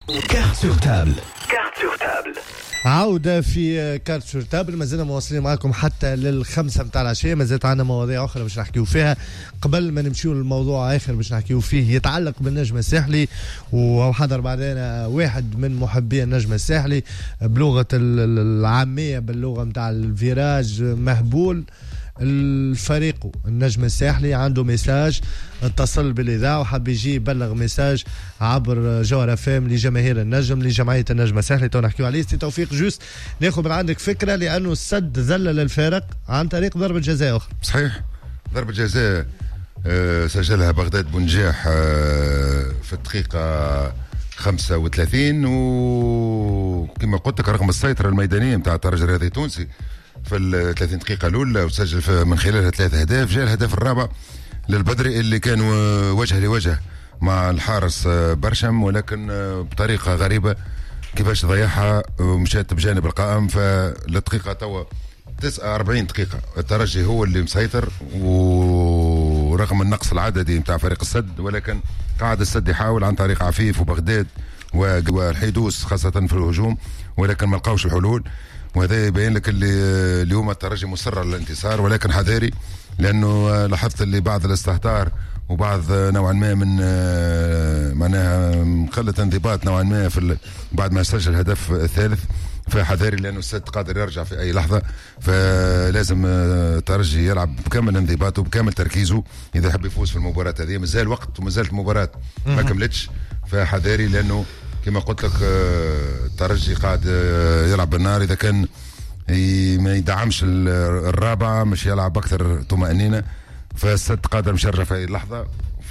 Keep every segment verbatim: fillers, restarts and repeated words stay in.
كارت سور تابل. كارت سور تابل. عودة في كارت سور تابل. ما زلنا مواصلين معكم حتى للخمسة متاع العشية. ما زالت عندنا مواضيع أخرى باش نحكيو فيها. قبل ما نمشيو للموضوع آخر باش نحكيو فيه يتعلق بالنجم الساحلي، وحضر بعدنا واحد من محبي النجم الساحلي بلغة العامية باللغة متاع الفيراج مهبول. الفريق النجم الساحلي عنده ميساج اتصل بالاذاعه وحب يجي يبلغ ميساج عبر جوهر فام لجماهير النجم لجمعيه النجم الساحلي. تو نحكيو عليه سي توفيق. جوست ناخذ من عندك فكره لانه السد ذلل الفارق عن طريق ضربه جزاء اخرى. صحيح، ضربه جزاء أه سجلها بغداد بنجاح أه في الدقيقه خمسة وثلاثين، وكما قلت لك رغم السيطره الميدانيه نتاع الترجي الرياضي التونسي في ال ثلاثين دقيقة الأولى وسجل من خلالها ثلاثة أهداف. جاء الهدف الرابع للبدري اللي كان وجه لوجه مع الحارس برشم، ولكن بطريقة غريبة كيفاش ضيعها ومشات بجانب القائم. فالدقيقة توا تسعة وأربعين دقيقة الترجي هو اللي مسيطر ورغم النقص العددي نتاع فريق السد، ولكن قاعد السد يحاول عن طريق عفيف وبغداد والحيدوس خاصة في الهجوم، ولكن ما لقاوش الحلول. وهذا يبين لك اللي اليوم الترجي مصر على الانتصار، ولكن حذاري لانه لاحظت اللي بعض الاستهتار وبعض نوعا ما من معناها قله انضباط نوعا ما في بعد ما سجل الهدف الثالث. فحذاري لانه السد قادر يرجع في اي لحظه، فلازم الترجي يلعب بكامل انضباطه وبكامل تركيزه اذا يحب يفوز في المباراه هذه. مازال وقت ومازالت المباراه ما كملتش، فحذاري لانه كما قلت لك الترجي قاعد يلعب بالنار. اذا كان ما يدعمش الرابعه مش يلعب اكثر طمانينه، فالسد قادر مش يرجع في اي لحظه.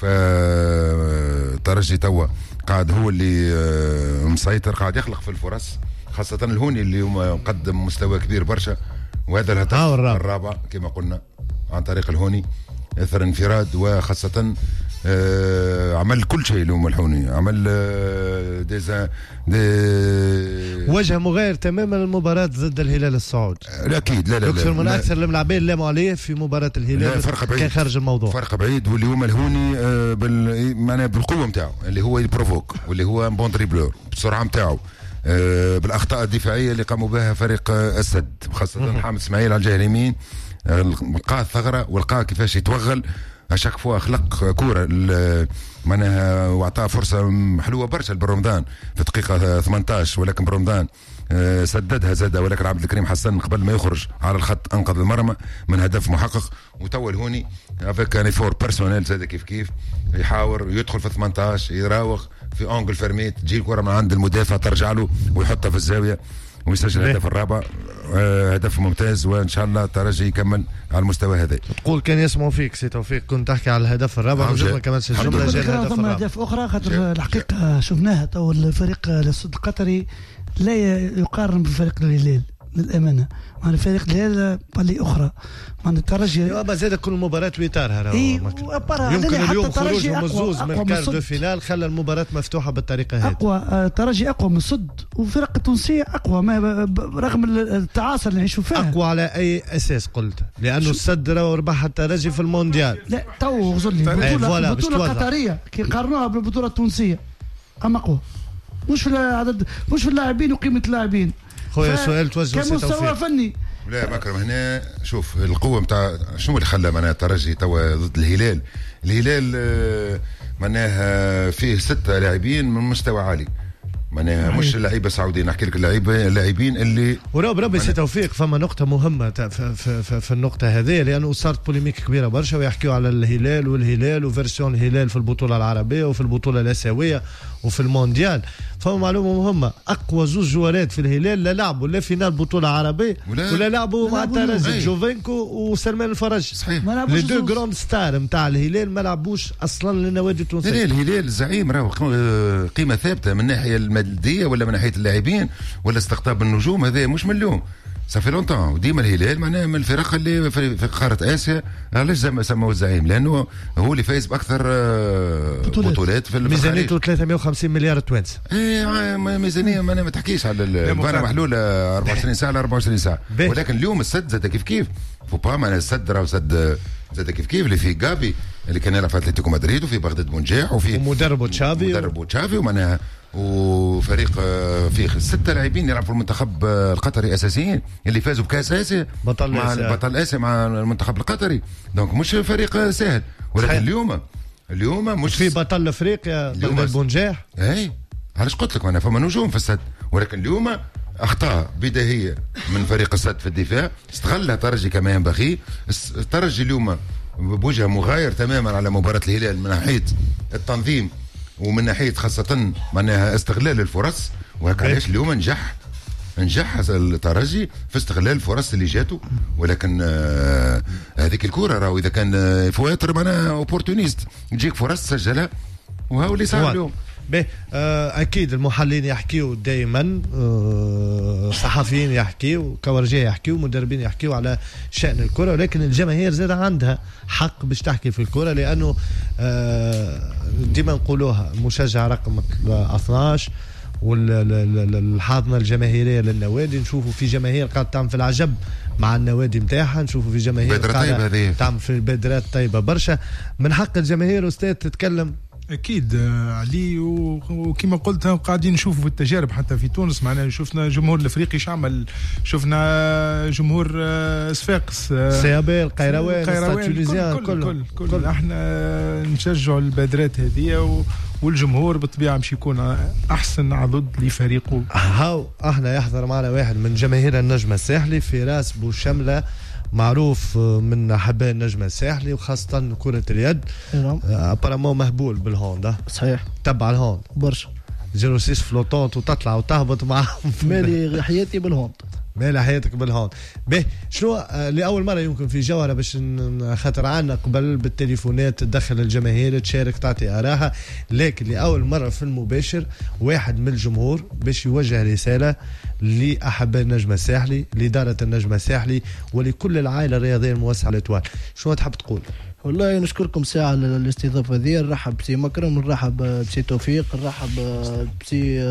فالترجي توا قاعد هو اللي مسيطر، قاعد يخلق في الفرص، خاصه الهوني اللي مقدم مستوى كبير برشا. وهذا الهدف الرابع كما قلنا عن طريق الهوني اثر انفراد، وخاصه آه عمل كل شيء اليوم الحوني، عمل آه ديزا دي وجه مغاير تماما المباراة ضد الهلال السعودي. لا اكيد لا لا يكثر من اكثر الملاعبين لاموا عليه في مباراة الهلال. فرق بعيد، كان خارج الموضوع، فرق بعيد. واليوم الهوني آه بال معناها بالقوه نتاعو اللي هو البروفوك واللي هو بون دريبلور بالسرعه نتاعو، آه بالاخطاء الدفاعيه اللي قاموا بها فريق آه السد، خاصه حامد اسماعيل على الجهه اليمين لقى الثغره ولقى كيفاش يتوغل اشاك فوا خلق كوره معناها واعطاه فرصه حلوه برشا لبرمضان في الدقيقه ثمانية عشر، ولكن برمضان سددها زاد، ولكن عبد الكريم حسن قبل ما يخرج على الخط انقذ المرمى من هدف محقق. وتوا الهوني افيك ان فور بيرسونيل زاد كيف كيف يحاول يدخل في ثمانية عشر يراوغ في اونجل فرميت، تجي الكره من عند المدافع ترجع له ويحطها في الزاويه ويسجل الهدف الرابع. آه هدف ممتاز، وان شاء الله الترجي يكمل على المستوى هذا. تقول كان يسمعوا فيك سي توفيق كنت تحكي على الهدف الرابع وجبنا كمان الجمله جاء الهدف الرابع. اهداف اخرى خاطر الحقيقه شفناها تو الفريق السد القطري لا يقارن بفريق الهلال للامانه. مع فريق الهلال بالي اخرى مع الترجي يابا زاد كل مباراه ويتارها. إيه يمكن اليوم خروجهم الزوز من الكار دو فينال خلى المباراه مفتوحه بالطريقه هذه. اقوى الترجي اقوى من السد، والفرق التونسيه اقوى ما رغم التعاصر اللي نعيشوا فيها. اقوى على اي اساس قلت؟ لانه السد ربح الترجي في المونديال. لا تو غزل لي البطوله البطوله القطريه كي قارنوها بالبطوله التونسيه اما اقوى، مش في العدد، مش في اللاعبين وقيمه اللاعبين. خويا سؤال توجه كمستوى فني. لا مكرم هنا شوف القوه نتاع شنو اللي خلى معناها الترجي توا ضد الهلال. الهلال معناها فيه ستة لاعبين من مستوى عالي، معناها مش لعيبه سعوديين، نحكي لك اللعيبه اللاعبين اللي ورب ربي سي توفيق. فما نقطه مهمه في, في, في, في النقطه هذه، لانه صارت بوليميك كبيره برشا ويحكيوا على الهلال والهلال وفيرسيون الهلال في البطوله العربيه وفي البطوله الاسيويه وفي المونديال. فما معلومه مهمه، اقوى زوج جوارات في الهلال لا لعبوا لا فينال بطوله عربيه ولا, ولا لعبوا مع الترجي، جوفينكو وسلمان الفرج. صحيح لي دو جراند ستار نتاع الهلال ما لعبوش اصلا للنوادي التونسيه. لا الهلال زعيم راهو قيمه ثابته من ناحيه الماديه ولا من ناحيه اللاعبين ولا استقطاب النجوم، هذا مش من اليوم، صافي لونتون. وديما الهلال معناها من الفرق اللي في قاره اسيا. علاش سموه الزعيم؟ لانه هو اللي فايز باكثر بطولات, بطولات في ميزانيته ثلاثمائة وخمسين مليار توانسه. ايه ميزانيه ما, ما تحكيش على الفانا محلوله أربعة وعشرين ساعه ل أربعة وعشرين ساعه. ولكن اليوم السد زاد كيف كيف فوبا معناها السد راهو سد زاد كيف كيف اللي فيه جافي اللي كان يلعب في اتلتيكو مدريد وفي بغداد بونجاح وفي ومدربه تشافي مدربه تشافي ومعناها وفريق فيه ستة لاعبين يلعبوا في المنتخب القطري اساسيين اللي فازوا بكاس اسيا بطل مع آسيا. بطل اسيا مع المنتخب القطري. دونك مش فريق سهل ولكن اليوم اليوم مش في بطل افريقيا بغداد بونجاح. اي علاش قلت لك انا فما نجوم في السد ولكن اليوم اخطاء بديهيه من فريق السد في الدفاع استغلها ترجي كما ينبغي. الترجي اليوم بوجه مغاير تماما على مباراه الهلال من ناحيه التنظيم ومن ناحيه خاصه معناها استغلال الفرص وهكا علاش اليوم نجح نجح الترجي في استغلال الفرص اللي جاته. ولكن آه هذيك الكره راهو اذا كان فواتر معناها اوبورتونيست تجيك فرص تسجلها وهو اللي صار اليوم. به آه اكيد المحللين يحكيوا دائما، آه صحفيين يحكيوا، كورجيه يحكيوا، مدربين يحكيوا على شأن الكرة، ولكن الجماهير زاد عندها حق باش تحكي في الكرة لانه آه ديما نقولوها المشجع رقم اثناش والحاضنه الجماهيريه للنوادي. نشوفوا في جماهير قاعده تعمل في العجب مع النوادي نتاعها، نشوفوا في جماهير قاعده تعمل في البادرات طيبه برشا. من حق الجماهير استاذ تتكلم. اكيد علي، وكما قلت قاعدين نشوفوا في التجارب حتى في تونس معناها شفنا جمهور الافريقي شعمل، شفنا جمهور صفاقس سيابيل القيروان التونسيان كل كل, كل, كل, كل احنا نشجعوا البادرات هذه والجمهور بالطبيعه مش يكون احسن عضد لفريقه. هاو احنا يحضر معنا واحد من جماهير النجم الساحلي فراس بوشمله، معروف من حباء النجم الساحلي وخاصة كرة اليد. ابارامون مهبول بالهوندا. صحيح. تبع الهوند برشا زيرو سيس فلوتونت وتطلع وتهبط معهم. مالي حياتي بالهوند. مالي حياتك بالهوند. به شنو آه لأول مرة يمكن في جوهرة باش خاطر عنا قبل بالتليفونات تدخل الجماهير تشارك تعطي آراها، لكن لأول مرة في المباشر واحد من الجمهور باش يوجه رسالة لأحباء النجم الساحلي، لإدارة النجم الساحلي ولكل العائلة الرياضية الموسعة الإتوال. شنو تحب تقول؟ والله نشكركم ساعة على الاستضافة ذي. نرحب بسي مكرم، نرحب بسي توفيق، نرحب بسي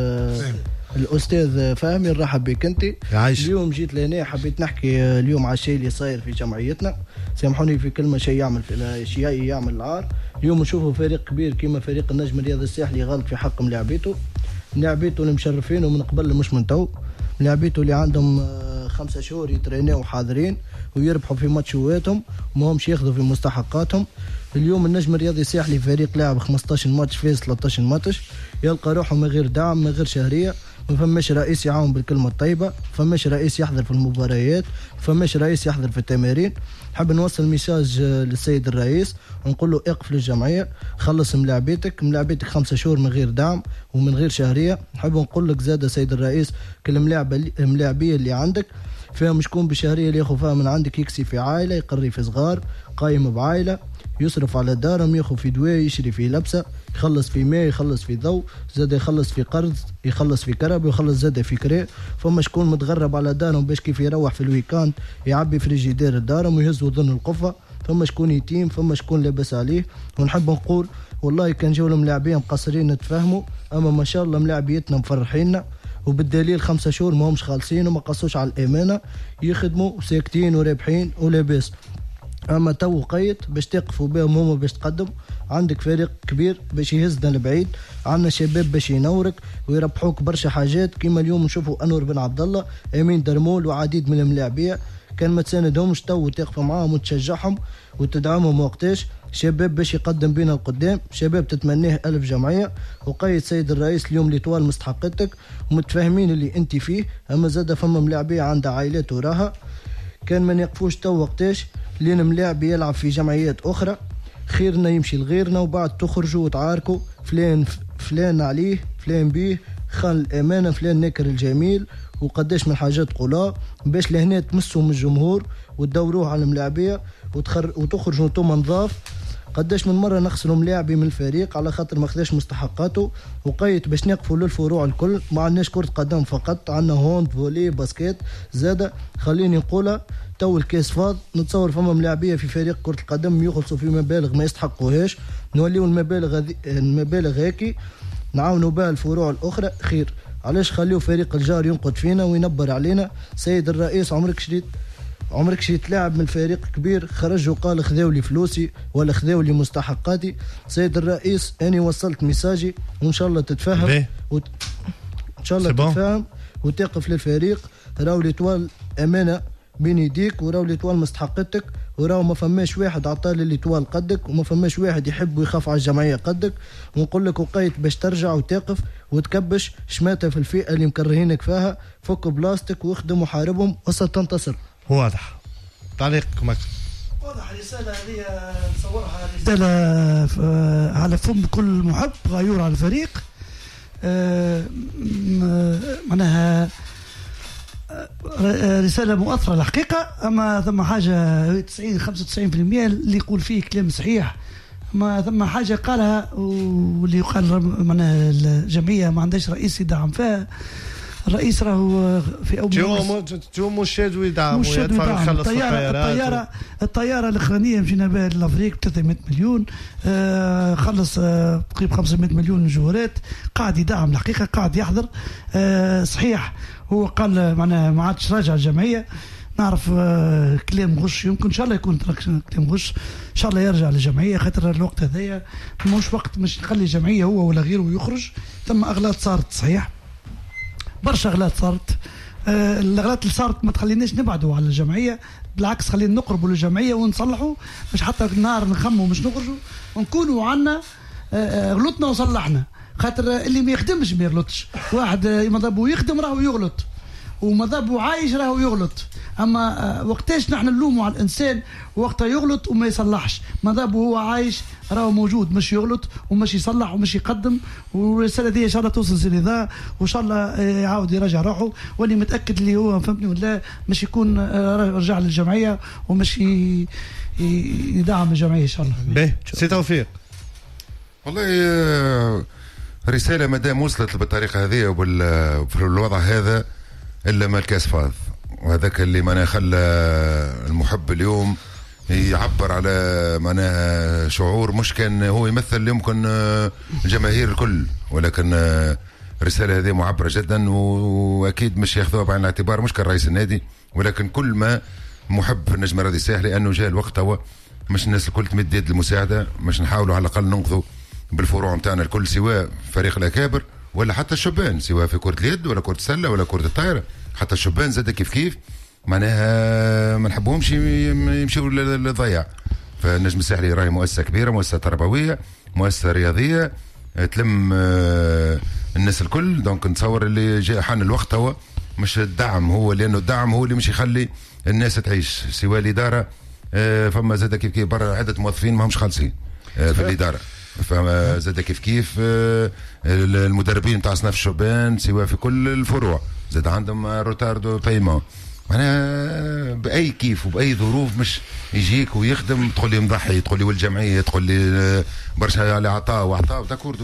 الأستاذ فهمي، نرحب بك أنت. اليوم جيت لهنا حبيت نحكي اليوم على الشيء اللي صاير في جمعيتنا. سامحوني في كلمة، شيء يعمل في شيء يعمل العار. اليوم نشوفوا فريق كبير كما فريق النجم الرياضي الساحلي غلط في حق ملاعبيته، ملاعبيته اللي مشرفين ومن قبل مش من تو، ملاعبيته اللي عندهم خمسة شهور يترينوا حاضرين ويربحوا في ماتشواتهم وما همش ياخذوا في مستحقاتهم. اليوم النجم الرياضي الساحلي فريق لاعب خمسطاش ماتش فاز ثلاثطاش ماتش، يلقى روحه من غير دعم من غير شهريه، ما فماش رئيس يعاون بالكلمه الطيبه، ما فماش رئيس يحضر في المباريات، ما فماش رئيس يحضر في التمارين. حاب نوصل ميساج للسيد الرئيس ونقول له اقف للجمعيه، خلص ملاعبيتك، ملاعبيتك خمسة شهور من غير دعم ومن غير شهريه. نحب نقول لك زاد سيد الرئيس كل الملاعبيه اللي عندك فيها شكون بشهريه اللي ياخذ فيها من عندك، يكسي في عائله، يقري في صغار، قايم بعائله، يصرف على دارهم، ياخذ في دواء، يشري في لبسه، يخلص في ماء، يخلص في ضوء، زاد يخلص في قرض، يخلص في كرب، يخلص زاد في كراء. فما شكون متغرب على دارهم باش كيف يروح في الويكاند يعبي فريجيدير دارهم ويهز وظن القفه. فما شكون يتيم، فما شكون لاباس عليه. ونحب نقول والله كان جاو الملاعبين مقصرين نتفاهموا، اما ما شاء الله ملاعبيتنا مفرحيننا، وبالدليل خمسة شهور ما همش خالصين وما قصوش على الامانه، يخدموا ساكتين ورابحين ولاباس. اما تو قيد باش تقفوا بهم هما باش تقدم، عندك فريق كبير باش يهزنا لبعيد، عندنا شباب باش ينورك ويربحوك برشا حاجات. كيما اليوم نشوفوا انور بن عبد الله، امين درمول وعديد من الملاعبيه، كان ما تساندهمش تو تقف معاهم وتشجعهم وتدعمهم وقتاش. شباب باش يقدم بينا القدام، شباب تتمناه ألف جمعية. وقيد سيد الرئيس اليوم لطوال مستحقاتك ومتفاهمين اللي انت فيه، اما زاد فما ملاعبيه عندها عائلات وراها، كان ما نقفوش تو وقتاش لين ملاعب يلعب في جمعيات اخرى، خيرنا يمشي لغيرنا وبعد تخرجوا وتعاركوا فلان فلان عليه فلان بيه، خان الامانه فلان ناكر الجميل وقداش من حاجات قولا باش لهنا تمسوا من الجمهور وتدوروه على الملاعبيه وتخر... وتخرجوا انتم نظاف. قداش من مره نخسروا ملاعبي من الفريق على خاطر ما خداش مستحقاته. وقيت باش نقفوا للفروع الكل، ما عندناش كره قدم فقط، عندنا هوند فولي باسكيت زاده. خليني نقولها تو الكاس فاض، نتصور فما ملاعبيه في فريق كره القدم يخلصوا في مبالغ ما يستحقوهاش، نوليو المبالغ المبالغ هيك نعاونوا بها الفروع الاخرى خير. علاش خليو فريق الجار ينقد فينا وينبر علينا؟ سيد الرئيس عمرك شريت عمرك شي تلاعب من فريق كبير خرج وقال خذاو لي فلوسي ولا خذاو لي مستحقاتي. سيد الرئيس أنا وصلت ميساجي وإن شاء الله تتفاهم وت... إن شاء الله تتفاهم وتقف للفريق. راو ليتوال أمانة بين يديك وراو ليتوال مستحقتك وراو ما فماش واحد عطال ليتوال قدك وما فماش واحد يحب ويخاف على الجمعية قدك. ونقول لك وقيت باش ترجع وتقف وتكبش شماتة في الفئة اللي مكرهينك فيها. فك بلاستيك واخدم وحاربهم وستنتصر. واضح. تعليقك مك واضح. الرسالة هذه نصورها رسالة على فم كل محب غيور على الفريق. أه معناها رسالة مؤثرة الحقيقة. أما ثم حاجة تسعين خمسة وتسعين بالمئة اللي يقول فيه كلام صحيح. ما ثم حاجة قالها واللي يقال معناها الجمعية ما عندهاش رئيس يدعم فيها. الرئيس راهو في اول جو جو مشاد ويدعم ويدفع يخلص الطياره الطياره الطياره الاخرانيه مشينا بها لافريك ثلاثمئة مليون. آه خلص آه قريب خمسمئة مليون جوارات. قاعد يدعم الحقيقه قاعد يحضر. آه صحيح هو قال معناها ما عادش راجع الجمعيه. نعرف آه كلام غش يمكن ان شاء الله يكون كلام غش. ان شاء الله يرجع للجمعيه خاطر الوقت هذايا مش وقت مش نخلي الجمعيه هو ولا غيره يخرج. ثم اغلاط صارت صحيح برشا اغلاط صارت. آه الاغلاط اللي صارت ما تخليناش نبعدوا على الجمعيه بالعكس خلينا نقربوا للجمعيه ونصلحوا مش حتى النهار نخموا مش نخرجوا ونكونوا عنا آه غلطنا وصلحنا. خاطر اللي ما يخدمش ما يغلطش. واحد ماذا بو يخدم راهو يغلط وماذا بو عايش راهو يغلط. اما وقتاش نحن نلوموا على الانسان وقتها يغلط وما يصلحش. ماذا بو هو عايش راهو موجود مش يغلط ومش يصلح ومش يقدم. والرساله دي ان شاء الله توصل سيريدا وان شاء الله يعاود يرجع روحه. واني متاكد اللي هو فهمتني ولا مش يكون رجع للجمعيه ومش يدعم الجمعيه ان شاء الله. باهي سي توفيق. والله رساله مادام وصلت بالطريقه هذه وفي الوضع هذا الا ما الكاس فاض. وهذاك اللي معناها خلى المحب اليوم يعبر على معناها شعور مش كان هو يمثل يمكن الجماهير الكل. ولكن الرساله هذه معبره جدا واكيد مش ياخذوها بعين الاعتبار مش كان رئيس النادي ولكن كل ما محب في النجم الرياضي الساحلي لانه جاء الوقت هو مش الناس الكل تمد يد المساعده. مش نحاولوا على الاقل ننقذوا بالفروع نتاعنا الكل سواء فريق الاكابر ولا حتى الشبان سواء في كره اليد ولا كره السله ولا كره الطائره. حتى الشبان زاد كيف كيف معناها ما نحبوهمش يمشيوا للضياع. فالنجم الساحلي راهي مؤسسه كبيره مؤسسه تربويه مؤسسه رياضيه تلم الناس الكل. دونك نتصور اللي جاء حان الوقت هو مش الدعم هو لانه الدعم هو اللي مش يخلي الناس تعيش سواء الاداره. فما زاد كيف كيف برا عده موظفين ما همش خالصين في الاداره. فما زاد كيف كيف المدربين نتاع صناف الشبان سواء في كل الفروع زاد عندهم روتاردو بايمون. معناها باي كيف وباي ظروف مش يجيك ويخدم تقول لي مضحي تقول لي والجمعيه تقول لي برشا على عطاء وعطاء داكوردو.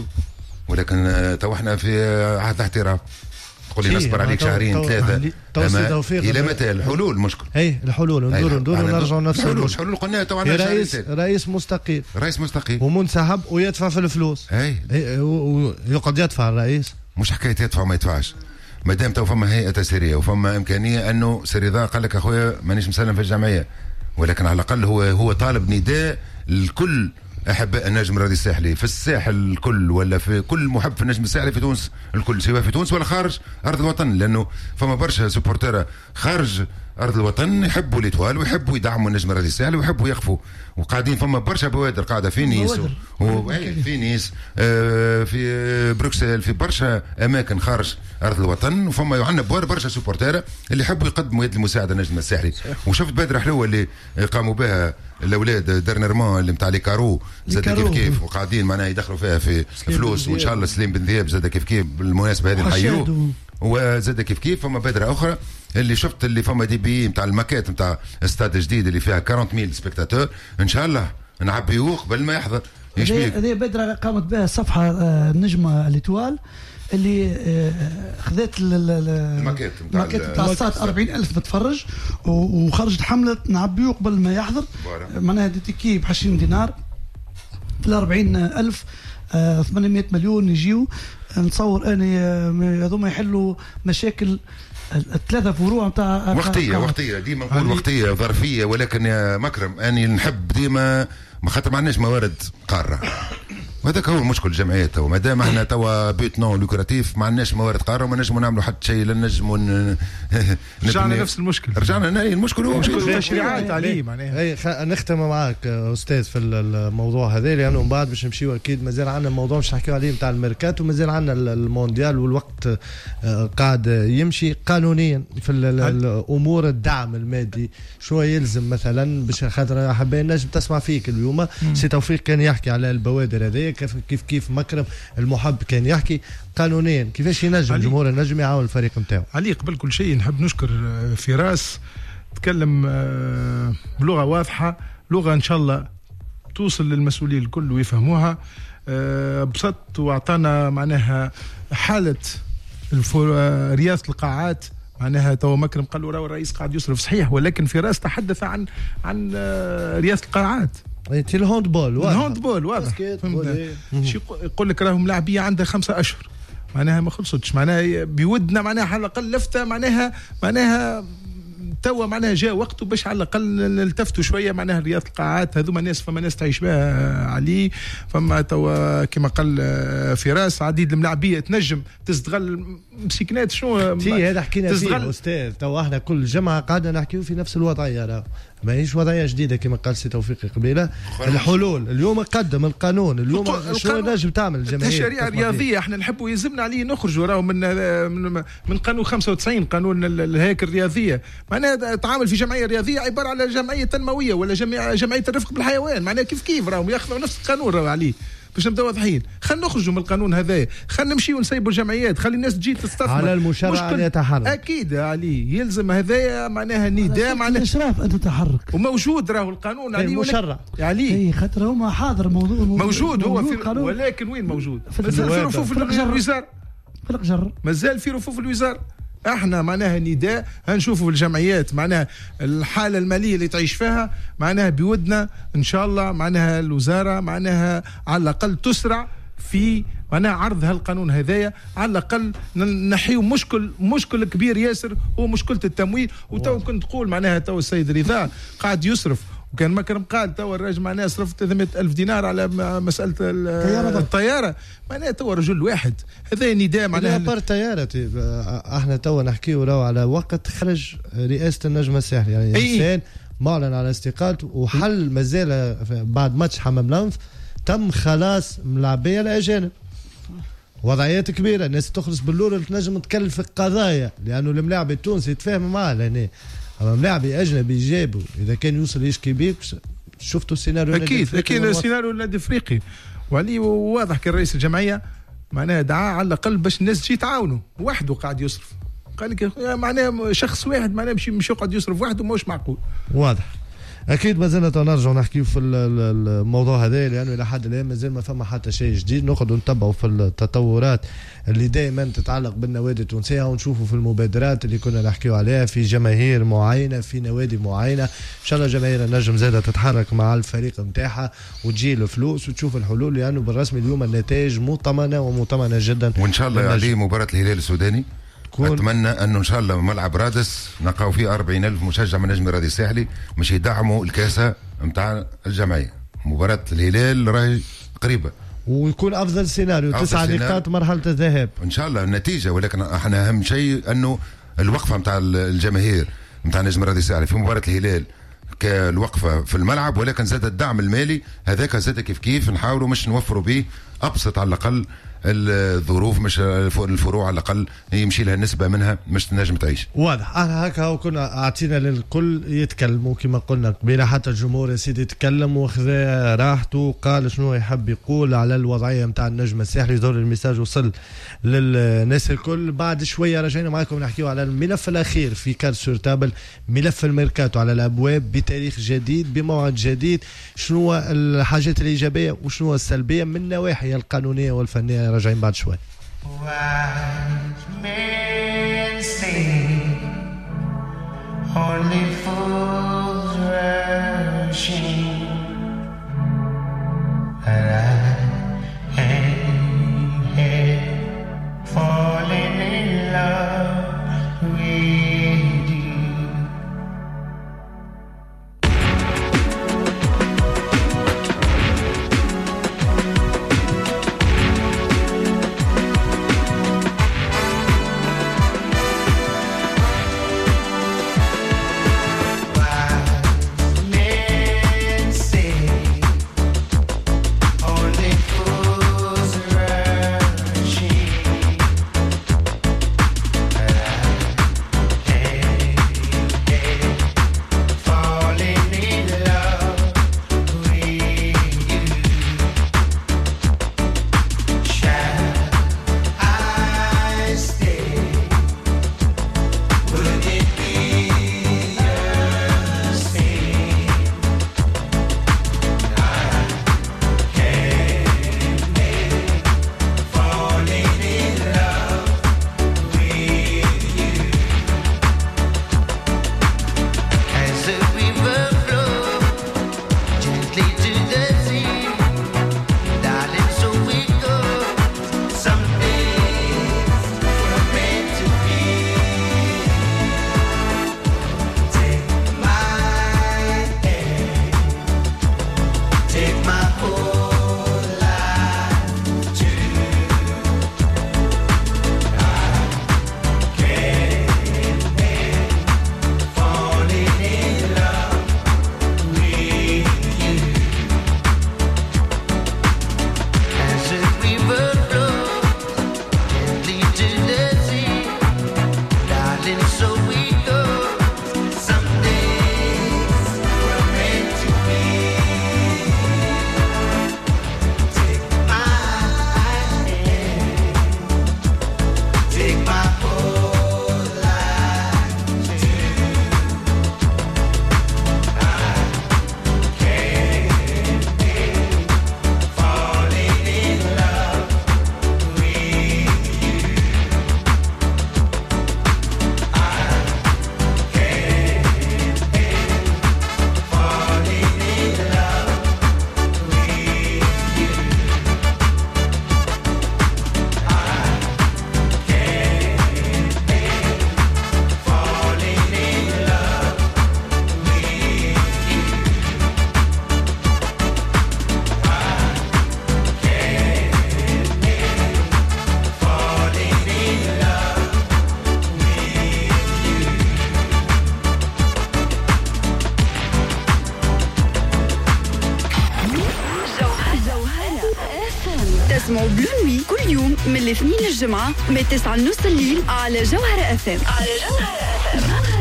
ولكن تو احنا في عهد الاحتراف تقول لي نصبر عليك شهرين ثلاثه الى متى الحلول مشكل. اي الحلول ندوروا ندوروا ونرجعوا نفس المشكل. الحلول قلنا تو رئيس رئيس مستقيل رئيس مستقيل ومنسحب ويدفع في الفلوس. اي ويقعد يدفع الرئيس مش حكايه يدفع وما يدفعش. ما دام تو فما هيئه تسييريه وفما امكانيه انه سريضا قال لك اخويا مانيش مسلم في الجمعيه ولكن على الاقل هو هو طالب نداء لكل احباء النجم الرياضي الساحلي في الساحل الكل ولا في كل محب في النجم الساحلي في تونس الكل سواء في تونس ولا خارج ارض الوطن. لانه فما برشا سبورتيرا خارج ارض الوطن يحبوا ليتوال ويحبوا يدعموا النجم الرياضي الساحلي ويحبوا يقفوا. وقاعدين فما برشا بوادر قاعده في نيس و... في نيس آه في بروكسل في برشا اماكن خارج ارض الوطن. وفما يعنا برشا سبورتيرا اللي يحبوا يقدموا يد المساعده النجم الساحلي. وشفت بدر حلوه اللي قاموا بها الاولاد ديرنيرمون اللي نتاع لي كارو زاد كيف كيف وقاعدين معناها يدخلوا فيها في فلوس. وان شاء الله سليم بن ذياب زاد كيف كيف بالمناسبه هذه نحيوه. وزاد كيف كيف فما بدره اخرى اللي شفت اللي فما دي بي نتاع الماكيت نتاع استاد جديد اللي فيها أربعين ألف سبيكتاتور ان شاء الله نعبيوه قبل ما يحضر. هذه بدره قامت بها صفحه النجمه ليتوال اللي خذت الماكيت نتاع الساعه أربعين ألف متفرج وخرجت حمله نعبيوه قبل ما يحضر. معناها دي تكي ب عشرين دينار في أربعين ألف ثمانمئة مليون يجيو. نتصور اني هذوما يحلوا مشاكل الثلاثه فروع نتاع وقتيه وقتيه ديما نقول وقتيه ظرفيه، ولكن يا مكرم اني نحب ديما ما خاطر ما عندناش موارد قاره، وهذاك هو المشكل الجمعيات. وما دام احنا توا بيت نون لوكراتيف ما عندناش موارد قاره وما نجموا نعملوا حتى شيء، لا نجموا رجعنا نفس المشكل رجعنا المشكل هو التشريعات عليه معناها. اي نختم معاك استاذ في الموضوع هذا، لانه من بعد باش نمشيو اكيد مازال عندنا الموضوع مش نحكيو عليه نتاع الميركاتو، ومازال عندنا المونديال والوقت قاعد يمشي. قانونيا في الامور الدعم المادي شو يلزم مثلا باش خاطر حابين نجم تسمع فيك اليوم سي توفيق كان يحكي على البوادر هذه، كيف كيف كيف مكرم المحب كان يحكي قانونيا كيفاش ينجم الجمهور النجم يعاون الفريق نتاعو. علي قبل كل شيء نحب نشكر فراس، تكلم بلغه واضحه، لغه ان شاء الله توصل للمسؤولين الكل ويفهموها. بسط واعطانا معناها حاله رياضه القاعات، معناها تو مكرم قال له راهو الرئيس قاعد يصرف صحيح، ولكن فراس تحدث عن عن رياضه القاعات. انت الهاندبول واضح، الهاندبول واضح، يقول لك راهم لاعبيه عندها خمسة اشهر، معناها ما خلصتش، معناها بودنا معناها على الاقل لفته، معناها معناها توا معناها جاء وقته باش على الاقل نلتفتوا شويه معناها رياض القاعات هذوما ناس، فما ناس تعيش بها علي، فما توا كما قال فراس عديد الملاعبيه تنجم تستغل مسكنات شنو تي هذا حكينا فيه استاذ. توا احنا كل جمعه قاعدة نحكيو في نفس الوضعيه، راه ماهيش وضعيه جديده كما قال سي توفيق قبيله. الحلول اليوم قدم القانون، اليوم شنو نجم تعمل الجمعيه الشريعه الرياضيه احنا نحبوا يلزمنا عليه نخرجوا راهو من من من قانون خمسة وتسعين قانون الهيكل الرياضيه، معناها تعامل في جمعيه رياضيه عباره على جمعيه تنمويه ولا جمعيه جمعيه الرفق بالحيوان، معناها كيف كيف راهم ياخذوا نفس القانون راهو عليه. باش نبداو واضحين، خلينا نخرجوا من القانون هذا، خلينا نمشيو ونسيبوا الجمعيات، خلي الناس تجي تستثمر على المشرع ان يتحرك. اكيد عليه يلزم هذايا معناها نداء معناها الاشراف ان تتحرك، وموجود راهو القانون عليه المشرع عليه اي خاطر هما حاضر موضوع موجود هو في القانون، ولكن وين موجود؟ مازال في رفوف الوزاره، في القجر مازال في رفوف الوزاره. احنا معناها نداء هنشوفوا في الجمعيات معناها الحاله الماليه اللي تعيش فيها، معناها بودنا ان شاء الله معناها الوزاره معناها على الاقل تسرع في معناها عرض هالقانون هذايا، على الاقل نحيو مشكل مشكل كبير ياسر هو مشكله التمويل. وتو كنت تقول معناها تو السيد رضا قاعد يصرف، وكان مكرم قال تو الراجل معناها صرف ثلاثمائة ألف دينار على مسألة الطيارة, الطيارة. معناها تو رجل واحد، هذا نداء معناها بار طيارة. احنا تو نحكيو راهو على وقت خرج رئاسة النجم الساحلي، يعني إنسان معلن على استقالته وحل مازال بعد ماتش حمام لنف تم خلاص ملاعبية الأجانب، وضعيات كبيرة، الناس تخلص باللور تنجم تكلف في القضايا، لأنه الملاعب التونسي يتفاهم معاه لهنا، أما ملاعبي أجنبي جابوا إذا كان يوصل يشكي بيك شفتوا السيناريو. أكيد أكيد سيناريو النادي الأفريقي، وعلي واضح كان رئيس الجمعية معناها دعاء على الأقل باش الناس تجي تعاونوا، وحده قاعد يصرف، قال لك معناها شخص واحد معناها مش مش يقعد يصرف وحده مش معقول. واضح. اكيد ما زلنا نرجع نحكي في الموضوع هذا، لانه الى حد الان ما زال ما فما حتى شيء جديد، نقعدوا نتبعوا في التطورات اللي دائما تتعلق بالنوادي التونسيه، ونشوفوا في المبادرات اللي كنا نحكيو عليها في جماهير معينه في نوادي معينه. ان شاء الله جماهير النجم زاده تتحرك مع الفريق نتاعها وتجي الفلوس وتشوف الحلول، لانه بالرسمي اليوم النتائج مطمئنه ومطمئنه جدا. وان شاء الله عليه مباراه الهلال السوداني اتمنى انه ان شاء الله ملعب رادس نلقاو فيه أربعين ألف مشجع من نجم الرياضي الساحلي مش يدعموا الكاسه نتاع الجمعيه. مباراه الهلال راهي قريبه ويكون افضل سيناريو تسعة نقاط مرحله الذهاب ان شاء الله النتيجه، ولكن احنا اهم شيء انه الوقفه نتاع الجماهير نتاع نجم الرياضي الساحلي في مباراه الهلال كالوقفه في الملعب، ولكن زاد الدعم المالي هذاك زاد كيف كيف نحاولوا مش نوفروا به ابسط على الاقل الظروف، مش الفروع على الاقل يمشي لها نسبه منها مش تنجم تعيش. واضح. انا هكا وكنا اعطينا للكل يتكلموا كما قلنا قبيله، حتى الجمهور يا سيدي يتكلم وخذا راحته قال شنو يحب يقول على الوضعيه نتاع النجم الساحلي، دور الميساج وصل للناس الكل. بعد شويه رجعنا معكم نحكيو على الملف الاخير في كارت سور تابل، ملف الميركاتو على الابواب بتاريخ جديد بموعد جديد. شنو الحاجات الايجابيه وشنو السلبيه من النواحي القانونيه والفنيه؟ راجعين بعد شوي. Falling in love with الاثنين الجمعة من تسعة ونص الليل على جوهرة اف ام. على جوهرة اف ام.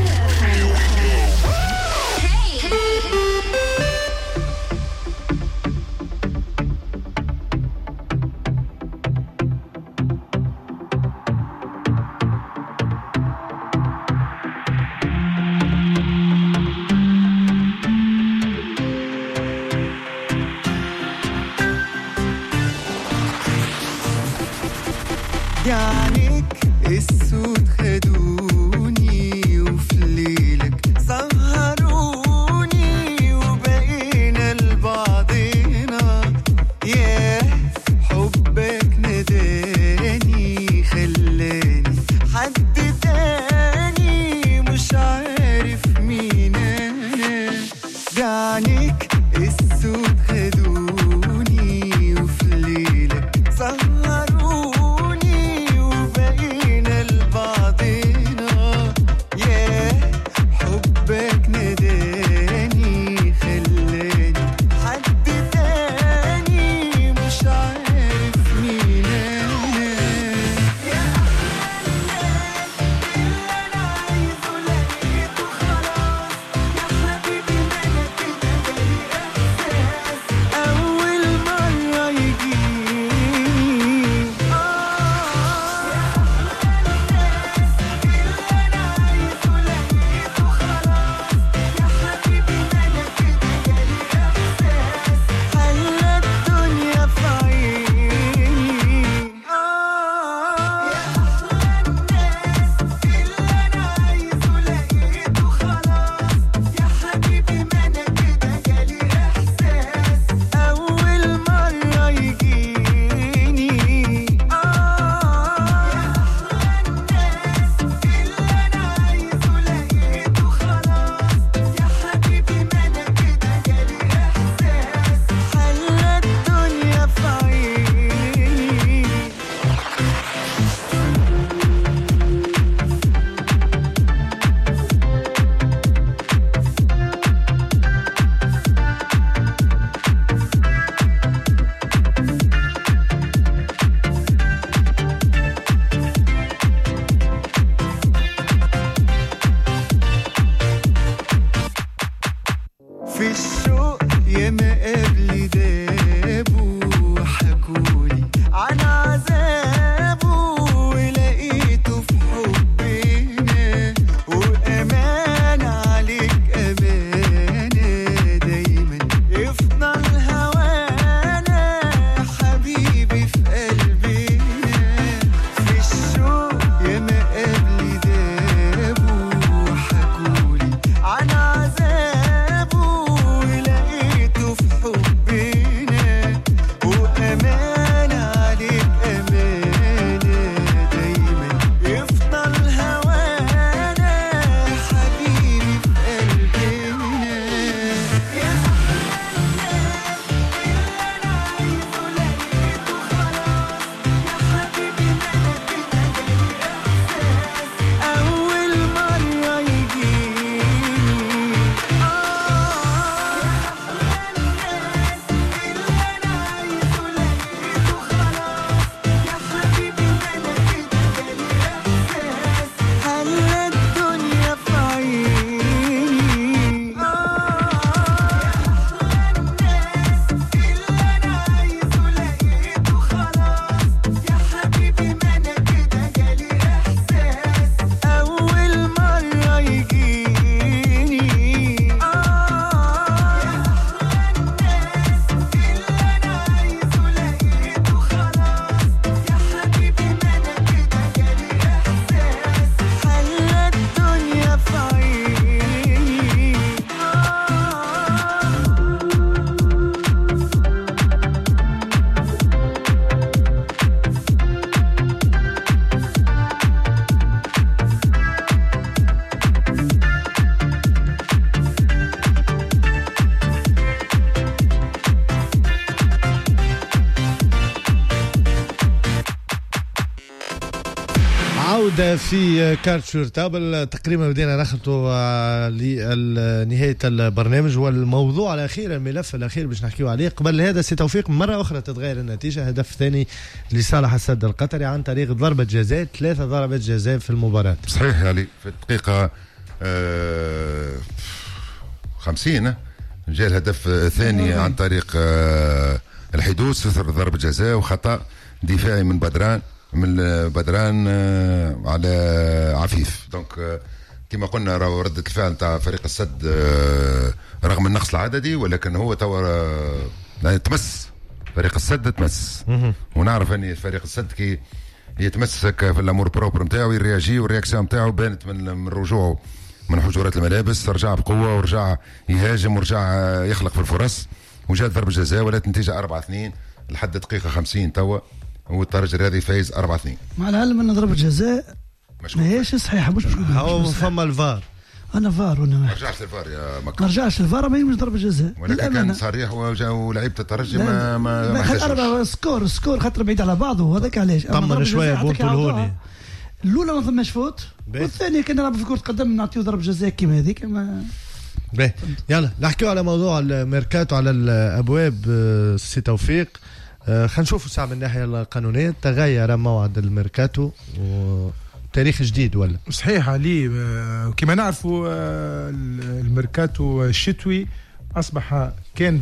يعني السود خدوني وفي عودة في كارت شورتابل. تقريبا بدينا نخطو لنهاية البرنامج والموضوع الأخير، الملف الأخير باش نحكيو عليه. قبل هذا سي توفيق، مرة أخرى تتغير النتيجة، هدف ثاني لصالح السد القطري عن طريق ضربة جزاء، ثلاثة ضربات جزاء في المباراة. صحيح يعني في الدقيقة آه خمسين جاء الهدف الثاني عن طريق آه الحدوث، ضربة جزاء وخطأ دفاعي من بدران من بدران آه على عفيف. دونك آه كما قلنا راهو ردة الفعل نتاع فريق السد آه رغم النقص العددي، ولكن هو تو يعني تمس فريق السد تمس، ونعرف ان فريق السد كي يتمسك في الامور بروبر نتاعو يرياجي، والرياكسيون نتاعو بانت من من رجوعه من حجرات الملابس، رجع بقوه ورجع يهاجم ورجع يخلق في الفرص، وجات ضربه جزاء ولات النتيجه أربعة اثنين لحد دقيقه خمسين توا، والترجي الرياضي فايز أربعة اثنين. مع العلم ان ضربه جزاء ماهيش صحيحه، مش هو فما الفار. انا فار وانا ما رجعش الفار يا مكة، ما رجعش الفار، ما يمش ضربه جزاء، ولكن كان صريح ولعيبه الترجي ما ما ما خاطر سكور سكور خاطر بعيد على بعضه، هذاك علاش طمن شويه بولتولهوني. الاولى ما فماش فوت، والثانيه كنا نلعب في كره قدم نعطيو ضربه جزاء كيما هذيك. ما باهي يلا نحكيو على موضوع الميركاتو على الابواب. سي توفيق، خلينا نشوفوا ساعه من الناحيه القانونيه، تغير موعد الميركاتو و تاريخ جديد ولا صحيح علي. كما نعرفوا الميركاتو الشتوي أصبح كان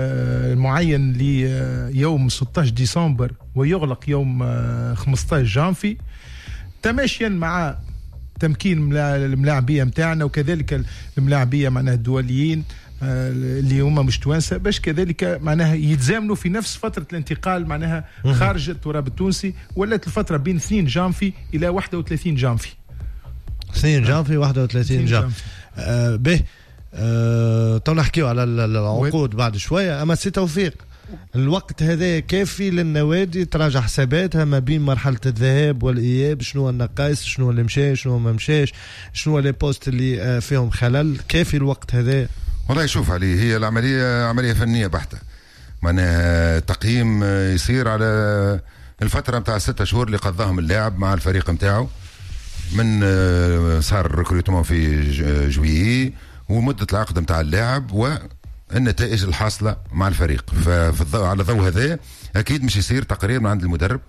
المعين ليوم ستة عشر ديسمبر ويغلق يوم خمسة عشر جانفي، تماشيا مع تمكين الملاعبية متاعنا وكذلك الملاعبية معناها الدوليين اللي هما مش توانسه، باش كذلك معناها يتزامنوا في نفس فتره الانتقال معناها خارج التراب التونسي. ولات الفتره بين اثنين جانفي الى واحد وثلاثين جانفي. اثنين جانفي واحد وثلاثين جانفي. آه به آه تو نحكيو على العقود بعد شويه. اما سي توفيق، الوقت هذا كافي للنوادي تراجع حساباتها ما بين مرحله الذهاب والاياب؟ شنو النقائص، شنو اللي مشى، شنو ما مشاش، شنو لي بوست اللي فيهم خلل؟ كافي الوقت هذا؟ والله شوف علي، هي العملية عملية فنية بحتة، معناها تقييم يصير على الفترة متاع ستة شهور اللي قضاهم اللاعب مع الفريق متاعه، من صار الريكروتمون في جويي ومدة العقد متاع اللاعب والنتائج الحاصلة مع الفريق. ففي على ضوء هذا أكيد مش يصير تقرير من عند المدرب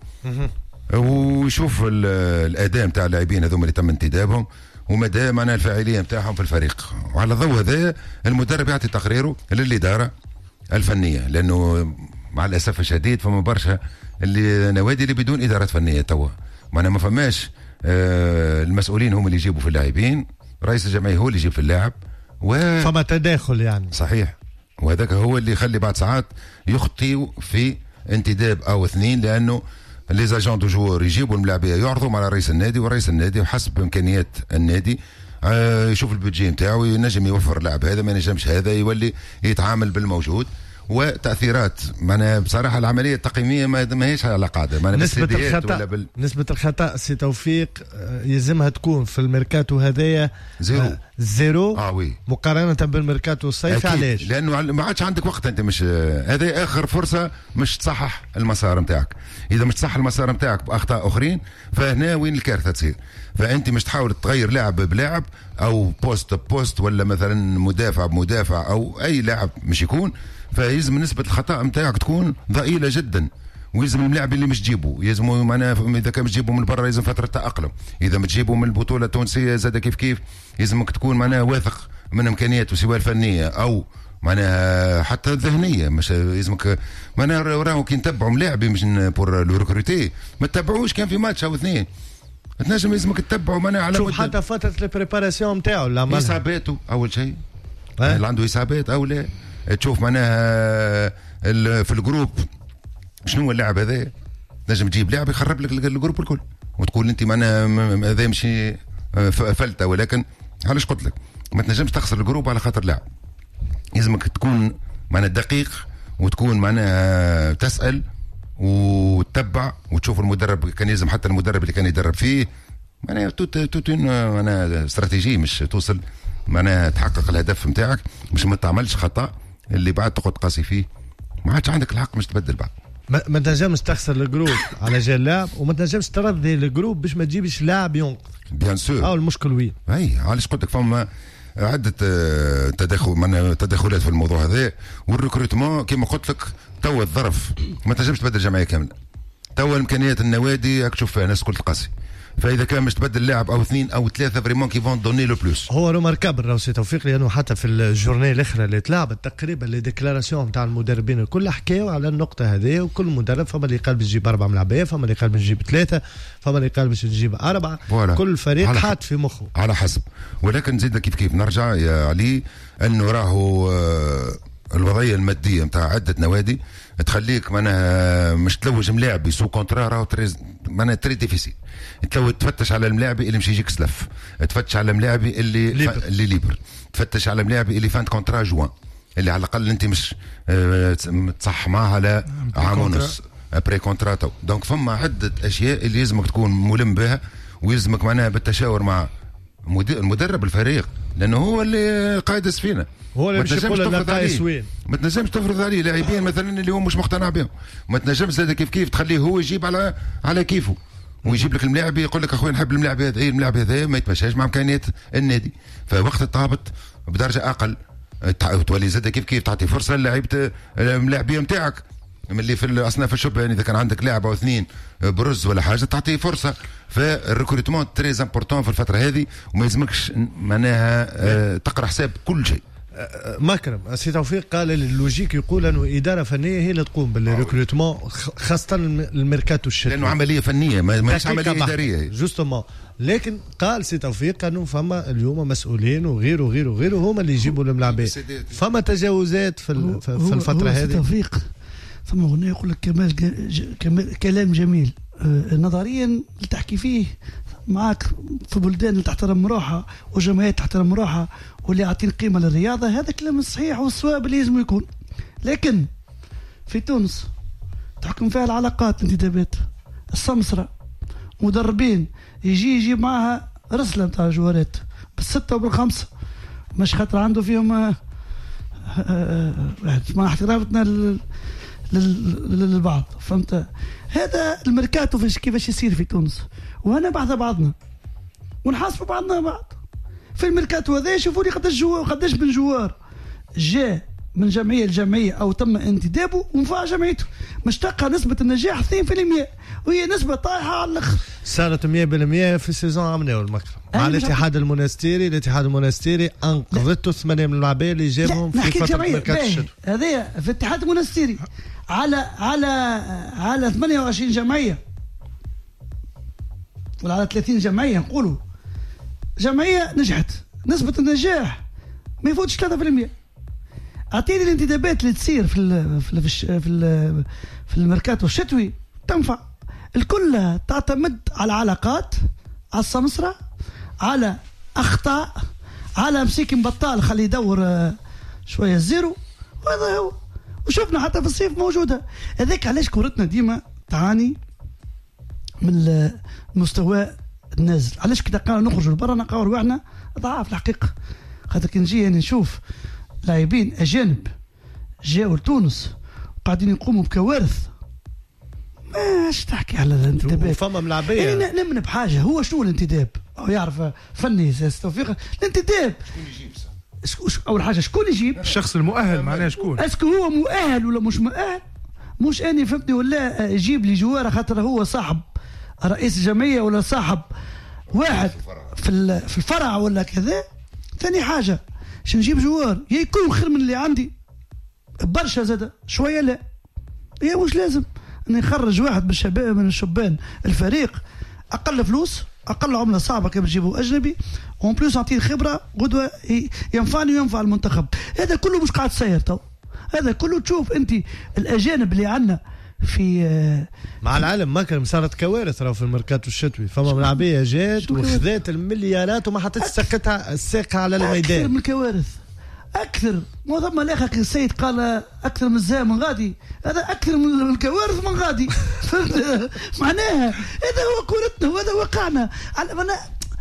ويشوف الأداء متاع اللاعبين هذوما اللي تم انتدابهم ومدى معناها الفاعليه نتاعهم في الفريق، وعلى ضوء هذا المدرب يعطي تقريره للاداره الفنيه، لانه مع الاسف الشديد فما برشا اللي نوادي اللي بدون اداره فنيه توا، معناها ما فماش آه المسؤولين هم اللي يجيبوا في اللاعبين، رئيس الجمعيه هو اللي يجيب في اللاعب و فما تداخل يعني. صحيح، وهذاك هو اللي يخلي بعد ساعات يخطئوا في انتداب او اثنين، لانه لي زاجون دو جوور يجيبوا الملاعبيه يعرضوا على رئيس النادي، ورئيس النادي وحسب امكانيات النادي آه يشوف البودجي نتاعو، ينجم يوفر اللاعب هذا، ما ينجمش هذا، يولي يتعامل بالموجود. وتاثيرات معناها بصراحه العمليه التقييميه ما هيش على قاعده، معناها نسبه الخطا بال... نسبه الخطا سي توفيق يلزمها تكون في الميركاتو هذايا زيرو آه زيرو اه وي مقارنه بالميركاتو الصيفي. علاش؟ لانه ما عادش عندك وقت انت، مش هذا اخر فرصه مش تصحح المسار نتاعك. اذا مش تصحح المسار نتاعك باخطاء اخرين فهنا وين الكارثه تصير. فانت مش تحاول تغير لاعب بلاعب او بوست بوست ولا مثلا مدافع بمدافع او اي لاعب مش يكون، فيلزم نسبة الخطأ متاعك تكون ضئيلة جدا، ويلزم الملاعب اللي مش تجيبه يلزموا معناها اذا كان تجيبه من برا يلزم فترة تأقلم، اذا بتجيبه من البطولة التونسية زاد كيف كيف يلزمك تكون معناها واثق من امكانياته سواء الفنية او معناها حتى الذهنية. مش يلزمك معناها راهو كي نتبعوا ملاعبي مش بور لو ريكروتي ما تتبعوش كان في ماتش او اثنين، تنجم يلزمك تتبعوا معناها على شوف حتى فترة البريباراسيون نتاعو لا حساباته اول شيء اللي عنده حسابات او لا، تشوف معناها في الجروب شنو اللاعب هذا، نجم تجيب لاعب يخرب لك الجروب الكل وتقول انت معناها هذا مشي فلته، ولكن علاش قلت لك ما تنجمش تخسر الجروب على خاطر لاعب. لازمك تكون معناها دقيق وتكون معناها تسأل وتتبع وتشوف المدرب. كان يلزم حتى المدرب اللي كان يدرب فيه معناها توت معناها استراتيجي مش توصل معناها تحقق الهدف نتاعك، مش ما تعملش خطأ اللي بعد تقعد قاسي فيه، ما عادش عندك الحق مش تبدل بعد. ما, ما تنجمش تخسر الجروب على جال لاعب وما تنجمش ترضي الجروب باش ما تجيبش لاعب ينقذ بيان سور. اه المشكل وين؟ اي علاش قلت لك فما عده تدخل من تدخلات في الموضوع هذا والريكروتمون كما قلت لك توا الظرف ما تنجمش تبدل جمعيه كامله. توا امكانيات النوادي راك تشوف فيها ناس كل تقاسي. فاذا كان مش تبدل لاعب او اثنين او ثلاثه فريمون كي فون دوني لو بلوس. هو روماركابل راهو سي توفيق لانه حتى في الجورني الاخرى اللي تلعبت تقريبا لي ديكلاراسيون نتاع المدربين الكل حكاوا على النقطه هذه وكل مدرب فما اللي قال باش تجيب اربعه ملاعبيه فما اللي قال باش تجيب ثلاثه فما اللي قال باش تجيب اربعه فوالا. كل فريق حاط في مخه على حسب. ولكن نزيد كيف كيف نرجع يا علي انه راهو الوضعيه الماديه نتاع عده نوادي تخليك معناها مش تلوج ملاعب بسو كونترا راهو معناها تري ديفيسيل. تلو تفتش على الملاعبي اللي مش يجيك سلف، تفتش على الملاعبي اللي ليبر. ف... اللي ليبر تفتش على الملاعبي اللي فانت كونترا جوان اللي على الاقل انت مش اه تصح معها على عام ونص ابري كونتراتو. دونك فما عده اشياء اللي لازمك تكون ملم بها ويلزمك معناها بالتشاور مع المدرب الفريق لانه هو اللي قائد السفينه. هو اللي باش يقول النقائص وين. ما تنجمش تفرض عليه لاعبين مثلا اللي هو مش مقتنع بهم. ما تنجمش زاد كيف كيف تخليه هو يجيب على على كيفه ويجيب لك الملاعب يقول لك اخويا نحب الملاعب هذا. اي الملاعب هذا ما يتمشاش مع امكانيات النادي. فوقت التهبط بدرجه اقل تولي زاد كيف كيف تعطي فرصه للاعيبه الملاعبيه نتاعك من اللي في الاصناف الشبه. يعني اذا كان عندك لاعب او اثنين برز ولا حاجه تعطيه فرصه. فالريكروتمون تري امبورطون في الفتره هذه وما يلزمكش معناها تقرا حساب كل شيء. مكرم سي توفيق قال اللوجيك يقول انه اداره فنيه هي اللي تقوم بالريكروتمون خاصه الميركاتو الشتوي لانه عمليه فنيه ماهيش عمليه اداريه جوستومون. لكن قال سي توفيق انه فما اليوم مسؤولين وغيره وغيره وغيره هما اللي يجيبوا الملاعبين. فما تجاوزات في, في الفتره هذه. سي توفيق ثم هنا يقول لك كمال كمال كلام جميل آه نظريا تحكي فيه معك في بلدان اللي تحترم روحها وجمعيات تحترم روحها واللي يعطين قيمه للرياضه. هذا كلام الصحيح والصواب اللي لازم يكون. لكن في تونس تحكم فيها العلاقات الانتدابات السمسره مدربين يجي يجيب معها رسله نتاع جوارات بالسته وبالخمسه مش خاطر عنده فيهم آه آه آه مع احترامنا للبعض. فهمت؟ هذا الميركاتو فيش كيفاش يصير في تونس وهنا بعض بعضنا ونحاسبوا بعضنا بعض في الميركاتو هذا. شوفوا لي قداش جوار قداش من جوار جاء من جمعيه لجمعيه او تم انتدابه ونفع جمعيته مش تلقى نسبه النجاح اثنين بالمئة وهي نسبه طايحه على الاخر. صارت مئة بالمئة في السيزون عملوا المكرم مع الاتحاد المونستيري. الاتحاد المونستيري انقذته ثمانيه من اللاعبين اللي جابهم في فتره الميركاتو الشتوي. هذا في الاتحاد المونستيري على على على ثمانية وعشرين جمعيه ولا على ثلاثين جمعيه نقولوا جمعيه نجحت نسبه النجاح ما يفوتش ثلاثة بالمئة. اعطيني الانتدابات اللي تصير في ال في ال في ال في الميركاتو الشتوي تنفع الكل تعتمد على علاقات على السمسره على اخطاء على مسيكن بطال خليه يدور شويه الزيرو وهذا هو. وشفنا حتى في الصيف موجوده. هذاك علاش كورتنا ديما تعاني من المستوى النازل. علاش كده قالوا نخرجوا لبرا نلقاو رواحنا ضعاف الحقيقه. خاطر كي نجي يعني نشوف لاعبين اجانب جاوا لتونس قاعدين يقوموا بكوارث ماش تحكي على الانتدابات. فما ملاعبيه يعني نمن بحاجه هو شنو الانتداب او يعرف فني توفيق الانتداب شكون يجيب اول حاجه شكون يجيب الشخص المؤهل معناها شكون اسكو هو مؤهل ولا مش مؤهل. مش اني فهمتني ولا يجيب لي جواره خاطر هو صاحب رئيس الجمعيه ولا صاحب واحد في في الفرع ولا كذا. ثاني حاجه باش نجيب جوار يكون خير من اللي عندي برشا زاده شويه لا هي مش لازم اني نخرج واحد من الشباب من الشبان الفريق اقل فلوس اقل عمله صعبه كيف تجيبوا اجنبي وان بلوس نعطيه خبره غدوه ينفعني وينفع المنتخب. هذا كله مش قاعد تصير تو. هذا كله تشوف انت الاجانب اللي عندنا في مع العالم مكرم صارت كوارث راهو في الميركاتو الشتوي. فما ملاعبيه جات وخذات المليارات وما حطيتش ساقتها الساقه على الميدان. اكثر من الكوارث اكثر. ما ثم الاخ السيد قال اكثر من الزها من غادي. هذا اكثر من الكوارث من غادي. معناها هذا هو كورتنا وهذا واقعنا.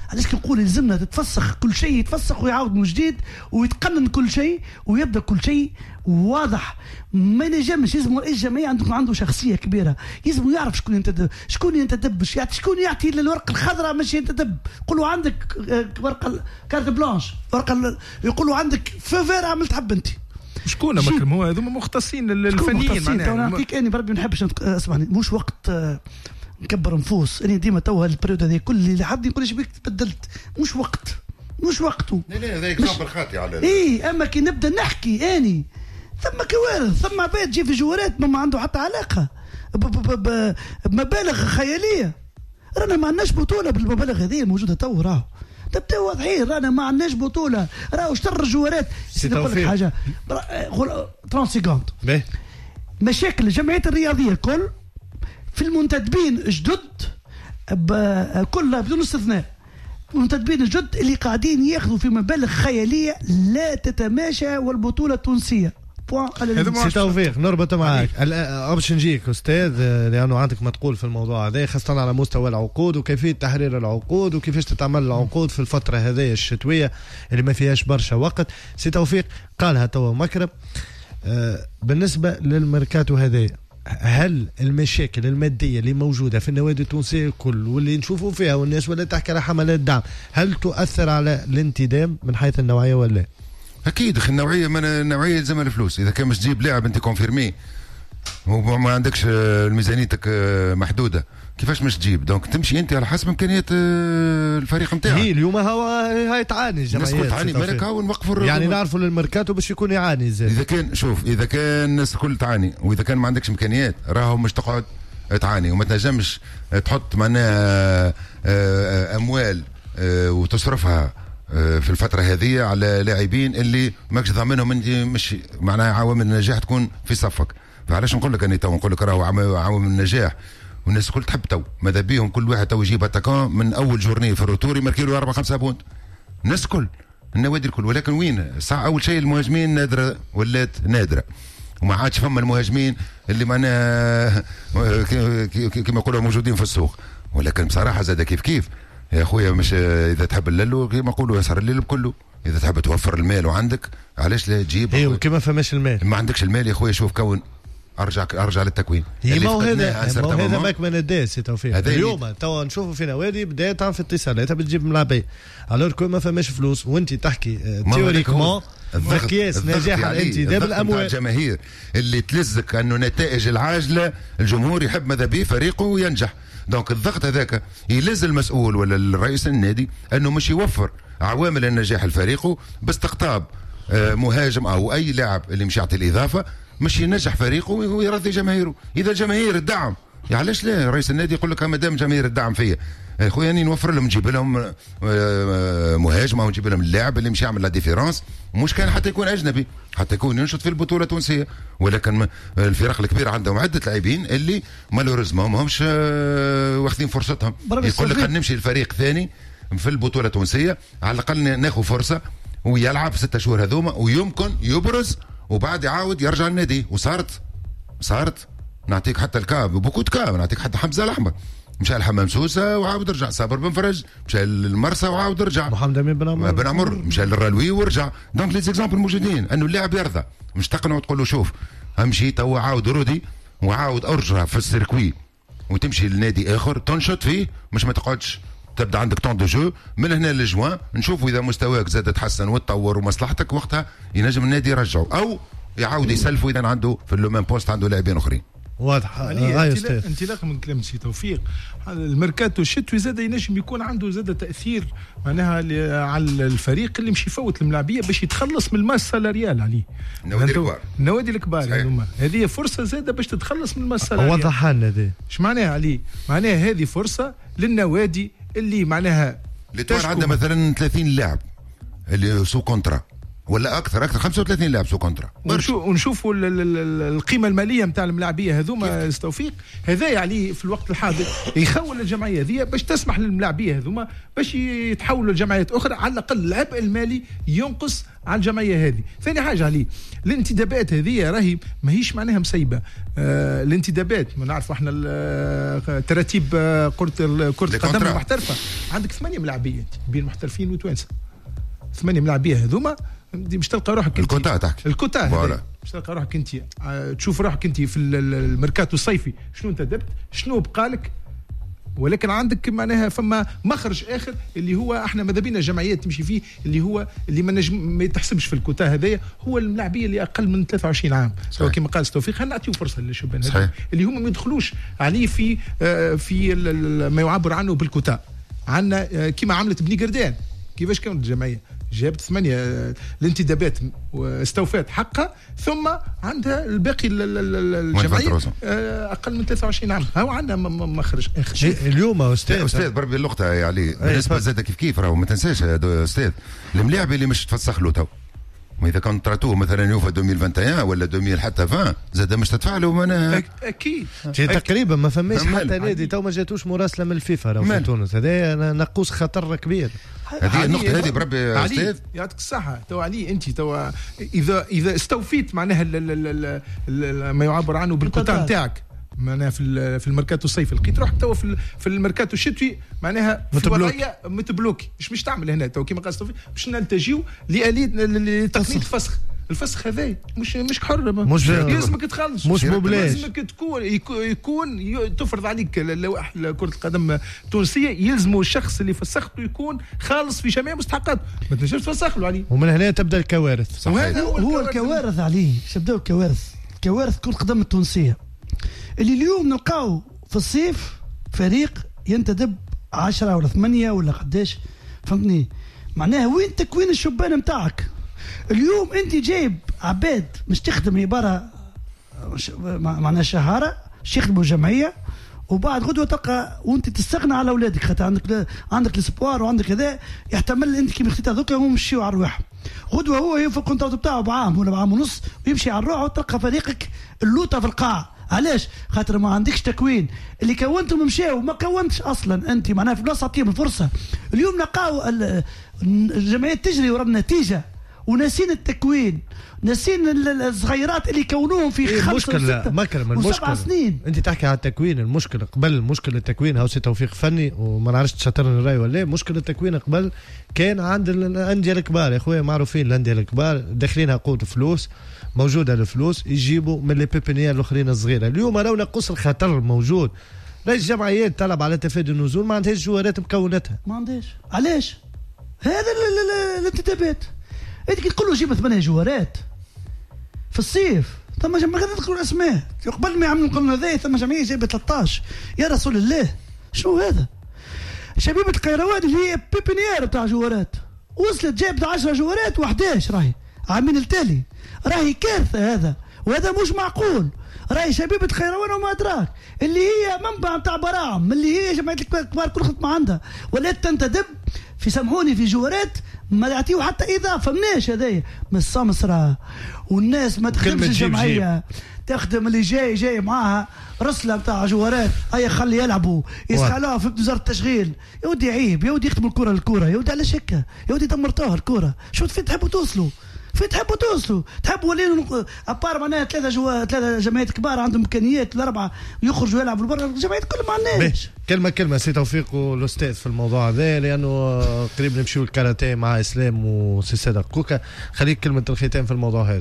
علاش كنقول لازمنا تتفسخ كل شيء، يتفسخ ويعاود من جديد ويتقنن كل شيء ويبدا كل شيء واضح. ما ينجمش، لازم رئيس جمعيه عنده عنده شخصيه كبيره، لازم يعرف شكون ينتدب، شكون ينتدب، شكون يعطي الورقه الخضراء مش ينتدب. يقولوا عندك ورقه كارت بلانش، ورقه يقولوا عندك فيفير عملت حب انت. شكون مكرم؟ هو هذوما مختصين الفنيين معناها. نعطيك اني بربي ما نحبش اسمعني، مش وقت نكبر نفوس. انا ديما توا البريود هذه كل اللي حد يقول ايش بك تبدلت، مش وقت مش وقته. لا لا هذا اكزامبل خاطئ على اي. اما كي نبدا نحكي اني ثم كوارث، ثم عباد تجي في جوارات ما عنده حتى علاقه بمبالغ خياليه. رانا ما عندناش بطوله بالمبالغ هذه الموجوده تو. راهو تبدا واضحين، رانا ما عندناش بطوله. راهو اشتر الجوارات. نقول لك حاجه ثلاثين سكوند. مشاكل الجمعيات الرياضيه كل في المنتدبين جدد كلها بدون استثناء، المنتدبين الجدد اللي قاعدين ياخذوا في مبالغ خياليه لا تتماشى والبطوله التونسيه. سي توفيق نربط معك باش نجيك استاذ، لانه عندك ما تقول في الموضوع هذا، خاصه على مستوى العقود وكيفيه تحرير العقود وكيفاش تتعمل العقود في الفتره هذه الشتويه اللي ما فيهاش برشا وقت. سي توفيق قالها توا مكرم بالنسبه للميركاتو هذا، هل المشاكل الماديه اللي موجوده في النوادي التونسيه الكل واللي نشوفوا فيها والناس ولا تحكي على حملات دعم، هل تؤثر على الانتداب من حيث النوعيه ولا؟ اكيد اخي النوعيه، من النوعيه يلزمها الفلوس. اذا كان مش تجيب لاعب انت كونفيرمي وما عندكش ميزانيتك محدوده، كيفاش مش تجيب؟ دونك تمشي انت على حسب امكانيات الفريق نتاعك. هي اليوم هو هاي تعاني الجمعيات، الناس تعاني مالك هاو نوقفوا يعني نعرفوا للميركاتو باش يكون يعاني زي. اذا كان شوف اذا كان الناس الكل تعاني، واذا كان ما عندكش امكانيات راهو مش تقعد تعاني وما تنجمش تحط معناها اموال وتصرفها في الفترة هذه على لاعبين اللي ماكش ضامنهم انت مش معناها عوامل النجاح تكون في صفك. فعلاش نقول لك اني تو نقول لك راهو عوامل النجاح والناس الكل تحب تو، ماذا بيهم كل واحد تو يجيب اتاكون من اول جورني في الروتور يماركي له أربعة خمسة بونت، الناس الكل النوادي الكل. ولكن وين صح اول شيء المهاجمين نادره ولات نادره، وما عادش فما المهاجمين اللي معناها كما يقولوا موجودين في السوق. ولكن بصراحه زاد كيف كيف يا خويا، مش اذا تحب الليل كما يقولوا يسهر الليل بكله. اذا تحب توفر المال وعندك علاش لا تجيب؟ ايوه كما فماش المال، ما عندكش المال يا خويا شوف كون ارجع ارجع للتكوين. هي ما هو هذا هذا ماك من الداس سي توفيق. اليوم توا نشوفوا في نوادي بدات في اتصالات بتجيب ملاعبيه، الوغ كو ما فماش فلوس وانت تحكي تيوريكمون مقياس نجاح الانتداب الاموال. الجماهير اللي تلزك انه نتائج العاجله الجمهور يحب ماذا بيه فريقه ينجح. دونك الضغط هذاك يلز المسؤول ولا الرئيس النادي انه مش يوفر عوامل النجاح لفريقه باستقطاب مهاجم او اي لاعب اللي مش يعطي الاضافه مش ينجح فريقه ويرضي جماهيره. اذا الجماهير الدعم علاش لا رئيس النادي يقول لك ما دام جماهير الدعم فيا خويا اني نوفر لهم نجيب لهم مهاجم او نجيب لهم اللاعب اللي مش يعمل لا ديفيرونس، مش كان حتى يكون اجنبي حتى يكون ينشط في البطوله التونسيه. ولكن الفرق الكبيره عندهم عده لاعبين اللي مالوريزمون ما همش واخذين فرصتهم. يقول لك نمشي لفريق ثاني في البطوله التونسيه على الاقل ناخذ فرصه ويلعب ستة شهور هذوما ويمكن يبرز وبعد يعاود يرجع النادي. وصارت صارت نعطيك حتى الكاب بوكوت كاب، نعطيك حتى حمزه الاحمر مشى الحمام سوسه وعاود رجع، صابر بن فرج مشى المرسى وعاود رجع، محمد امين بن عمر بن عمر مشى للرلوي ورجع. دونك لي زيكزامبل موجودين انه اللاعب يرضى، مش تقنع وتقول له شوف امشي تو عاود رودي وعاود ارجع في السيركوي وتمشي لنادي اخر تنشط فيه، مش ما تقعدش تبدا عندك طون دو جو من هنا للجوان نشوفوا اذا مستواك زاد تحسن وتطور ومصلحتك وقتها ينجم النادي يرجعه او يعاود يسلفوا اذا عنده في اللومان بوست عنده لاعبين اخرين. واضح. انطلاقا من كلام سي توفيق، الميركاتو الشتوي زاد ينجم يكون عنده زاد تاثير معناها على الفريق اللي مش يفوت الملاعبيه باش يتخلص من الماس سالاريال عليه. النوادي الكبار النوادي الكبار هذوما هذه فرصه زاده باش تتخلص من الماس سالاريال. وضح لنا دي ايش معناها عليه؟ معناها هذه فرصه للنوادي اللي معناها اللي عندها مثلا ثلاثين لاعب اللي سو كونترا ولا اكثر اكثر خمسة وثلاثين لاعب سو كونترا. ونشوفوا القيمه الماليه نتاع الملاعبيه هذوما توفيق هذا يعني في الوقت الحاضر يخول الجمعيه هذه باش تسمح للملاعبيه هذوما باش يتحولوا لجمعيات اخرى، على الاقل العبء المالي ينقص على الجمعيه هذه. ثاني حاجه عليه الانتدابات هذه راهي ماهيش معناها مسيبه. آه الانتدابات ما نعرفوا احنا تراتيب كره كره القدم المحترفه، عندك ثمانيه ملاعبيه بين محترفين وتوانسه، ثمانيه ملاعبيه هذوما باش تلقى روحك انت الكوتا تحكي الكوتا باش تلقى روحك انت تشوف روحك انت في الميركاتو الصيفي شنو انتدبت شنو بقالك، ولكن عندك معناها فما مخرج اخر اللي هو احنا ماذا بينا جمعيات تمشي فيه اللي هو اللي ما نجم ما يتحسبش في الكوتا هذايا، هو الملاعبيه اللي اقل من ثلاثة وعشرين عام. سواء كما قال توفيق نعطيو فرصه للشبان هذول اللي هم ما يدخلوش عليه في في ما يعبر عنه بالكوتا. عندنا كما عملت بني قردان كيفاش كانت الجمعيه جابت ثمانية الانتدابات واستوفت حقها، ثم عندها الباقي الجمعية أقل من ثلاثة وعشرين عام. هو عندنا مخرج آخر اليوم أستاذ أستاذ بربي اللقطة يا علي بالنسبة زاد كيف كيف راهو ما تنساش يا أستاذ الملاعب اللي مش تفسخ له تو، وإذا كان طراتوه مثلا يوفا ألفين وواحد وعشرين ولا ألفين حتى عشرين زاد مش تدفع له معناها أكيد تقريبا ما فماش حتى نادي تو ما جاتوش مراسلة من الفيفا راهو في تونس. هذا نقوص خطر كبير. هذه النقطة هذه بربي يا أستاذ يعطيك الصحة. تو علي أنت تو إذا إذا استوفيت معناها ما يعبر عنه بالكوتا نتاعك معناها في في الميركاتو الصيفي، لقيت روحك تو في في الميركاتو الشتوي معناها في وضعيه متبلوكي. مش مش تعمل هنا تو كيما قال توفيق باش نلتجيو لآلية تقنية الفسخ. الفسخ هذا مش مش حر مش لازمك تخلص مش ببلاش، لازمك تكون يكون تفرض عليك لوائح كرة القدم التونسية، يلزموا الشخص اللي فسخته يكون خالص في جميع مستحقاته، ما تنجمش تفسخ له عليه. ومن هنا تبدا الكوارث. وهذا هو, هو الكوارث عليه. تبداو الكوارث كوارث كرة القدم التونسية اللي اليوم نلقاو في الصيف فريق ينتدب عشرة ولا ثمانية ولا قداش، فهمتني؟ معناها وين تكوين الشبان نتاعك؟ اليوم انت جايب عباد مش تخدم عباره معناها شهاره مش يخدموا جمعيه، وبعد غدوه تلقى وانت تستغنى على اولادك خاطر عندك عندك الاسبوار وعندك كذا، يحتمل انت كيما خديت هذوك هم يمشيوا على الرواح. غدوه هو يوفى الكونترات بتاعه بعام ولا بعام ونص ويمشي على الروح، وتلقى فريقك اللوطه في القاع. علاش؟ خاطر ما عندكش تكوين. اللي كونتهم مشاو ما كونتش اصلا انت معناها في بلاصه تعطيهم الفرصه. اليوم نلقاو الجمعيات تجري ورا النتيجه وناسين التكوين، ناسين الصغيرات اللي كونوهم في إيه خمسة وستة مكرم المشكلة سنين. انت تحكي على التكوين، المشكله قبل مشكله التكوين هاو سي توفيق فني وما نعرفش تشطرني الراي ولا. مشكله التكوين قبل كان عند الانديه الكبار يا خويا، معروفين الانديه الكبار داخلينها قوه فلوس، موجوده الفلوس يجيبوا من لي بيبينيير الاخرين الصغيره. اليوم راهو نقص الخطر موجود، راهي الجمعيات تلعب على تفادي النزول ما عندهاش جوارات مكوناتها، ما عندهاش. علاش؟ هذا الانتدابات انت كي تقول له جيب ثمانية جوارات في الصيف، ثم جمعيه تذكروا اسماء قبل ما يعملوا القانون هذا، ثم جمعيه جايبه ثلاثة عشر. يا رسول الله شنو هذا؟ شبيبه القيروان اللي هي بيبينيير بتاع جوارات وصلت جايبه عشرة جوارات و11 راهي عامين التالي، راهي كارثه هذا، وهذا مش معقول. راهي شبيبه القيروان وما ادراك اللي هي منبع بتاع براعم اللي هي جمعيه الكبار كل خدمه عندها، ولا تنتدب في سامحوني في جوارات ما يعطيو حتى اضافه مناش هذايا من السمسره، والناس ما تخدمش الجمعيه تخدم اللي جاي جاي معاها رسله بتاع جوارات هيا خلي يلعبوا يسخلوها في وزاره التشغيل. يا ودي عيب، يا ودي يخدموا الكره للكره، يا ودي على شكه، يا ودي دمرتوها الكره. شو فين تحبوا توصلوا؟ فين تحبوا توصلوا؟ تحبوا ولين ابار معناها ثلاثه جوا ثلاثه جمعيات كبار عندهم امكانيات الاربعه يخرجوا يلعبوا برا، الجمعيات كلهم ما عندناش. كلمه كلمه سي توفيق والاستاذ في الموضوع هذا، لانه قريب نمشيو الكاراتيه مع اسلام وسي صادق كوكا. خليك كلمه الختام في الموضوع هذا.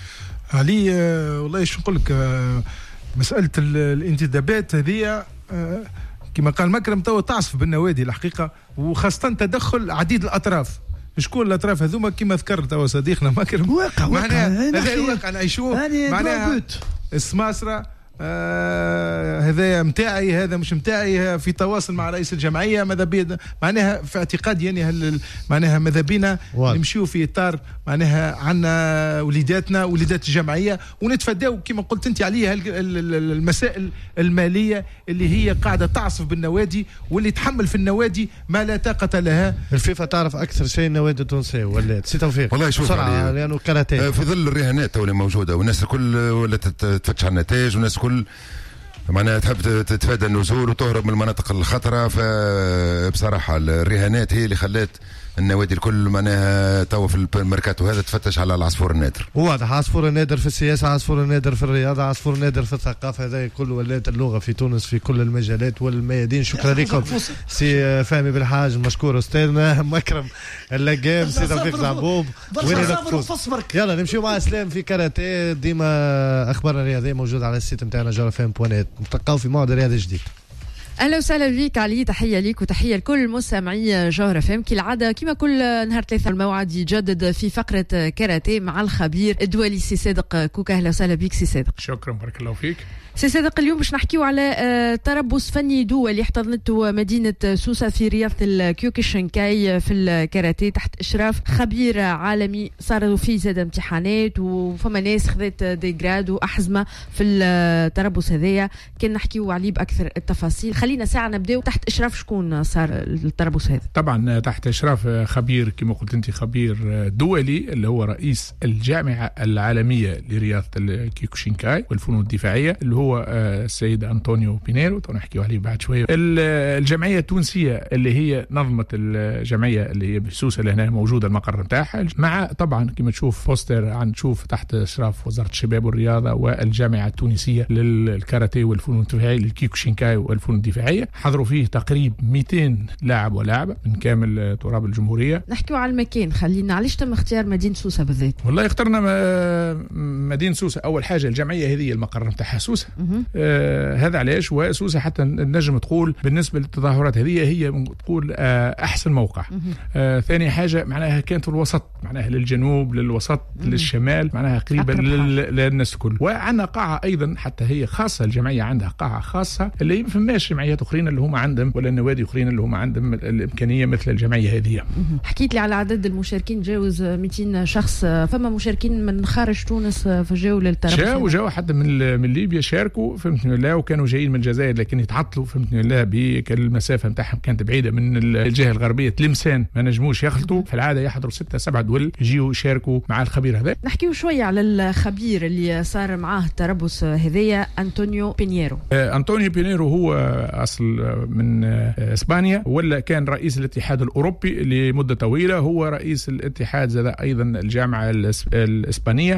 علي آه والله شو نقول لك، آه مساله الانتدابات هذه آه كما قال مكرم تو تعصف بالنوادي الحقيقه، وخاصه تدخل عديد الاطراف. شكون الاطراف هذوما كما ذكرت تو صديقنا مكرم؟ واقع واقع هذا الواقع نعيشوه. معناها السماسره آه هذا متاعي هذا مش متاعي، في تواصل مع رئيس الجمعيه ماذا بينا معناها في اعتقادي يعني هل معناها ماذا بينا نمشيو في اطار معناها عندنا وليداتنا وليدات الجمعيه ونتفاداو كما قلت انت عليها المسائل الماليه اللي هي قاعده تعصف بالنوادي واللي تحمل في النوادي ما لا طاقه لها. الفيفا تعرف اكثر شيء النوادي التونسيه ولا سي توفيق؟ والله شوف بسرعه لانه كاراتيه في ظل الرهانات اللي موجوده والناس الكل ولا تفتش على النتائج والناس الكل معناها تحب تتفادى النزول وتهرب من المناطق الخطره، فبصراحه الرهانات هي اللي خلات النوادي الكل معناها توا في الميركاتو هذا تفتش على العصفور النادر. واضح عصفور النادر في السياسه، عصفور النادر في الرياضه، عصفور النادر في الثقافه، هذا كل ولات اللغه في تونس في كل المجالات والميادين. شكرا لكم سي فهمي بالحاج، مشكور استاذنا مكرم اللقام، سي توفيق زعبوب. وين يلا نمشيو مع اسلام في كاراتيه. ديما اخبارنا الرياضيه موجوده على السيت نتاعنا جوهر اف ام دوت نت. نتلقاو في موعد رياضي جديد. اهلا وسهلا بك علي، تحيه ليك وتحيه لكل مستمعي جوهر اف ام. كالعاده كما كل نهار ثلاثة الموعد يجدد في فقره كاراتيه مع الخبير الدولي سي صادق كوكا. اهلا وسهلا بك سي صادق. شكرا بارك الله فيك سي صادق. اليوم باش نحكيو على تربص فني دولي احتضنته مدينه سوسه في رياضه الكيوكوشينكاي في الكاراتيه تحت اشراف خبير عالمي. صاروا فيه زاد امتحانات وفما ناس خذت ديجراد واحزمه في التربص هذايا. كان نحكيو عليه باكثر التفاصيل. خلينا ساعه نبداو. تحت اشراف شكون صار التربص هذا؟ طبعا تحت اشراف خبير كما قلت انت، خبير دولي اللي هو رئيس الجامعه العالميه لرياضه الكيوكوشينكاي والفنون الدفاعيه اللي هو السيد أنطونيو بينيرو، نحكي عليه بعد شويه. الجمعيه التونسيه اللي هي نظمت الجمعيه اللي هي بسوسه اللي هنا موجوده المقر نتاعها، مع طبعا كما تشوف بوستر عن تشوف تحت اشراف وزاره الشباب والرياضه والجامعه التونسيه للكاراتيه والفنون الدفاعيه للكيوكوشينكاي والفنون الدفاعيه. حضروا فيه تقريبا مئتين لاعب ولاعبه من كامل تراب الجمهوريه. نحكيو على المكان، خلينا علاش تم اختيار مدينه سوسه بالذات؟ والله اخترنا مدينه سوسه اول حاجه الجمعيه هذه المقر نتاعها سوسه. آه هذا علاش وسوسه حتى النجم تقول بالنسبه للتظاهرات هذه هي تقول آه احسن موقع. آه ثاني حاجه معناها كانت الوسط، معناها للجنوب للوسط مم. للشمال، معناها قريبه للناس الكل. وعندنا قاعه ايضا حتى هي خاصه، الجمعيه عندها قاعه خاصه اللي ما فماش جمعيات اخرين اللي هم عندهم ولا النوادي اخرين اللي هم عندهم الامكانيه مثل الجمعيه هذه. حكيت لي على عدد المشاركين جاوز مئتين شخص، فما مشاركين من خارج تونس فجاوا للتربص؟ جاوا جاوا حتى من من ليبيا شاركوا فهمتني الله، وكانوا جايين من الجزائر لكن يتعطلوا فهمتني الله بالمسافه نتاعهم كانت بعيده من الجهه الغربيه تلمسان، ما نجموش يخلطوا. في العاده يحضروا ستة سبعة دول يجيوا يشاركوا مع الخبير هذا. نحكيو شويه على الخبير اللي صار معاه التربص هذايا، أنطونيو بينيرو. آه أنطونيو بينيرو هو اصل من آه اسبانيا، ولا كان رئيس الاتحاد الاوروبي لمده طويله، هو رئيس الاتحاد زاد ايضا الجامعه الاسبانيه،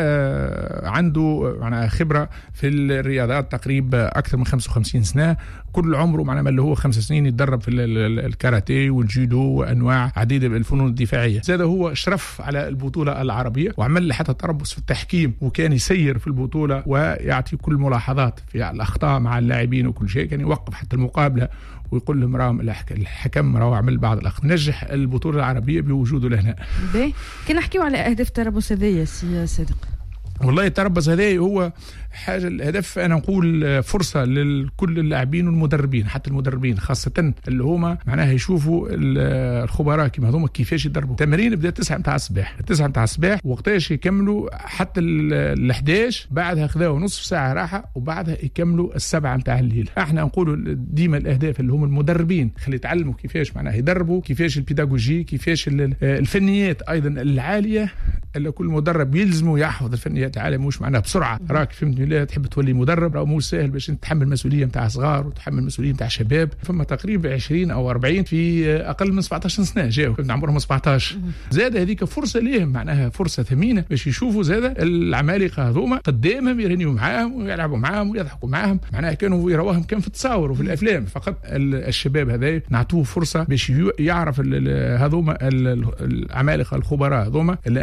وعنده معناها خبره في الرياضات تقريبا اكثر من خمسة وخمسين سنه. كل عمره معناها اللي هو خمس سنين يتدرب في الكاراتيه والجودو وانواع عديده من الفنون الدفاعيه. زاد هو شرف على البطوله العربيه وعمل حتى تربص في التحكيم، وكان يسير في البطوله ويعطي كل ملاحظات في الاخطاء مع اللاعبين وكل شيء. كان يوقف حتى المقابله ويقول لهم راهم الحكم راهو عمل بعض الاخطاء. نجح البطوله العربيه بوجوده لهنا. باهي كان نحكيو على اهداف التربص هذايا سي صادق. والله التربص هذا هو حاجه الهدف انا نقول فرصه لكل اللاعبين والمدربين، حتى المدربين خاصه اللي هما معناها يشوفوا الخبراء كما هذوما كيفاش يدربوا. تمرين بدا تسعة نتاع الصباح، تسعة نتاع الصباح وقتاش يكملوا حتى ال إحدى عشر، بعدها خذاو نصف ساعه راحه وبعدها يكملوا السبعة نتاع الليل. احنا نقولوا ديما الاهداف اللي هم المدربين خلي يتعلموا كيفاش معناها يدربوا، كيفاش البيداغوجي، كيفاش الفنيات ايضا العاليه اللي كل مدرب يلزموا يحفظ الفنيات العاليه، مش معناها بسرعه راك فهمتني لا تحب تولي مدرب او مو سهل باش تتحمل مسؤوليه نتاع صغار وتحمل مسؤوليه نتاع شباب. فما تقريبا عشرين او أربعين في اقل من سبعطاش سنه جاوا عمرهم سبعطاش. زاد هذيك فرصه ليهم معناها فرصه ثمينه باش يشوفوا زاد العمالقه هذوما قدامهم يرنيوا معاهم ويلعبوا معاهم ويضحكوا معاهم. معناها كانوا يراوهم كان في التصاور وفي الافلام فقط. الشباب هذا نعطوه فرصه باش يعرف هذوما العمالقه الخبراء هذوما اللي انا كنت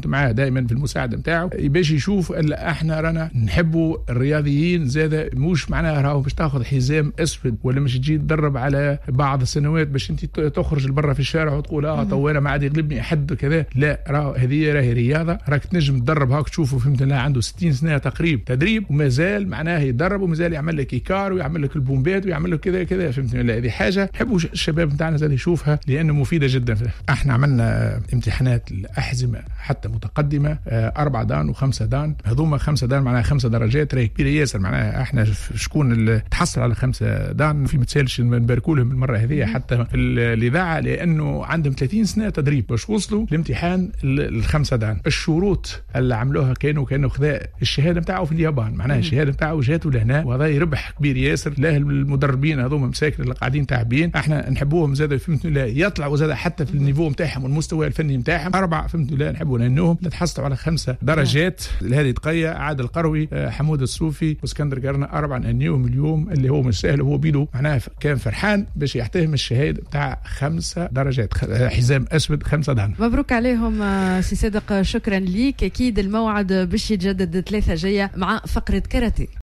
معاه دائما في المساعده نتاعو باش يشوف احنا رانا نحبوا الرياضيين زاده، مش معناها راهو باش تاخذ حزام اسود ولا مش تجي تدرب على بعض السنوات باش انت تخرج لبرا في الشارع وتقول اه تو انا ما عاد يغلبني احد كذا. لا، راهو هذه راهي رياضه، راك تنجم تدرب هاك تشوفوا فهمت الله عنده ستين سنه تقريبا تدريب ومازال معناه يدرب ومازال يعمل لك ايكار ويعمل لك البومبات ويعمل لك كذا كذا فهمت الله. هذه حاجه نحبوا الشباب نتاعنا زاد يشوفها لانه مفيده جدا. احنا عملنا امتحانات الاحزمه حتى متقدمه اربع دان وخمسه دان، هذوما خمسه دان معناها خمسه درجات راهي كبيره ياسر. معناها احنا شكون اللي تحصل على خمسه دان في متسالش نباركوا لهم المره هذه حتى في الاذاعه لانه عندهم ثلاثين سنه تدريب باش وصلوا لامتحان الخمسه دان. الشروط اللي عملوها كانوا كانوا خذا الشهاده نتاعو في اليابان، معناها الشهاده نتاعو جاتوا لهنا وهذا يربح كبير ياسر. له المدربين هذوما مساكن اللي قاعدين تعبين احنا نحبوهم زاد فهمت الله يطلعوا زاد حتى في النيفو نتاعهم والمستوى الفني نتاعهم. اربع فهمت الله نحبوا نهنوهم تحصلوا على خمسه درجات. هذه تقيه عادل القروي حمود الصوفي واسكندر قرنا اربعه نهنيوهم اليوم اللي هو مش سهل وهو بيدو معناها كان فرحان باش يحتهم الشهاده بتاع خمسه درجات حزام اسود خمسه دان. مبروك عليهم سي صادق، شكرا ليك. اكيد الموعد باش يتجدد ثلاثه جايه مع فقره كاراتيه.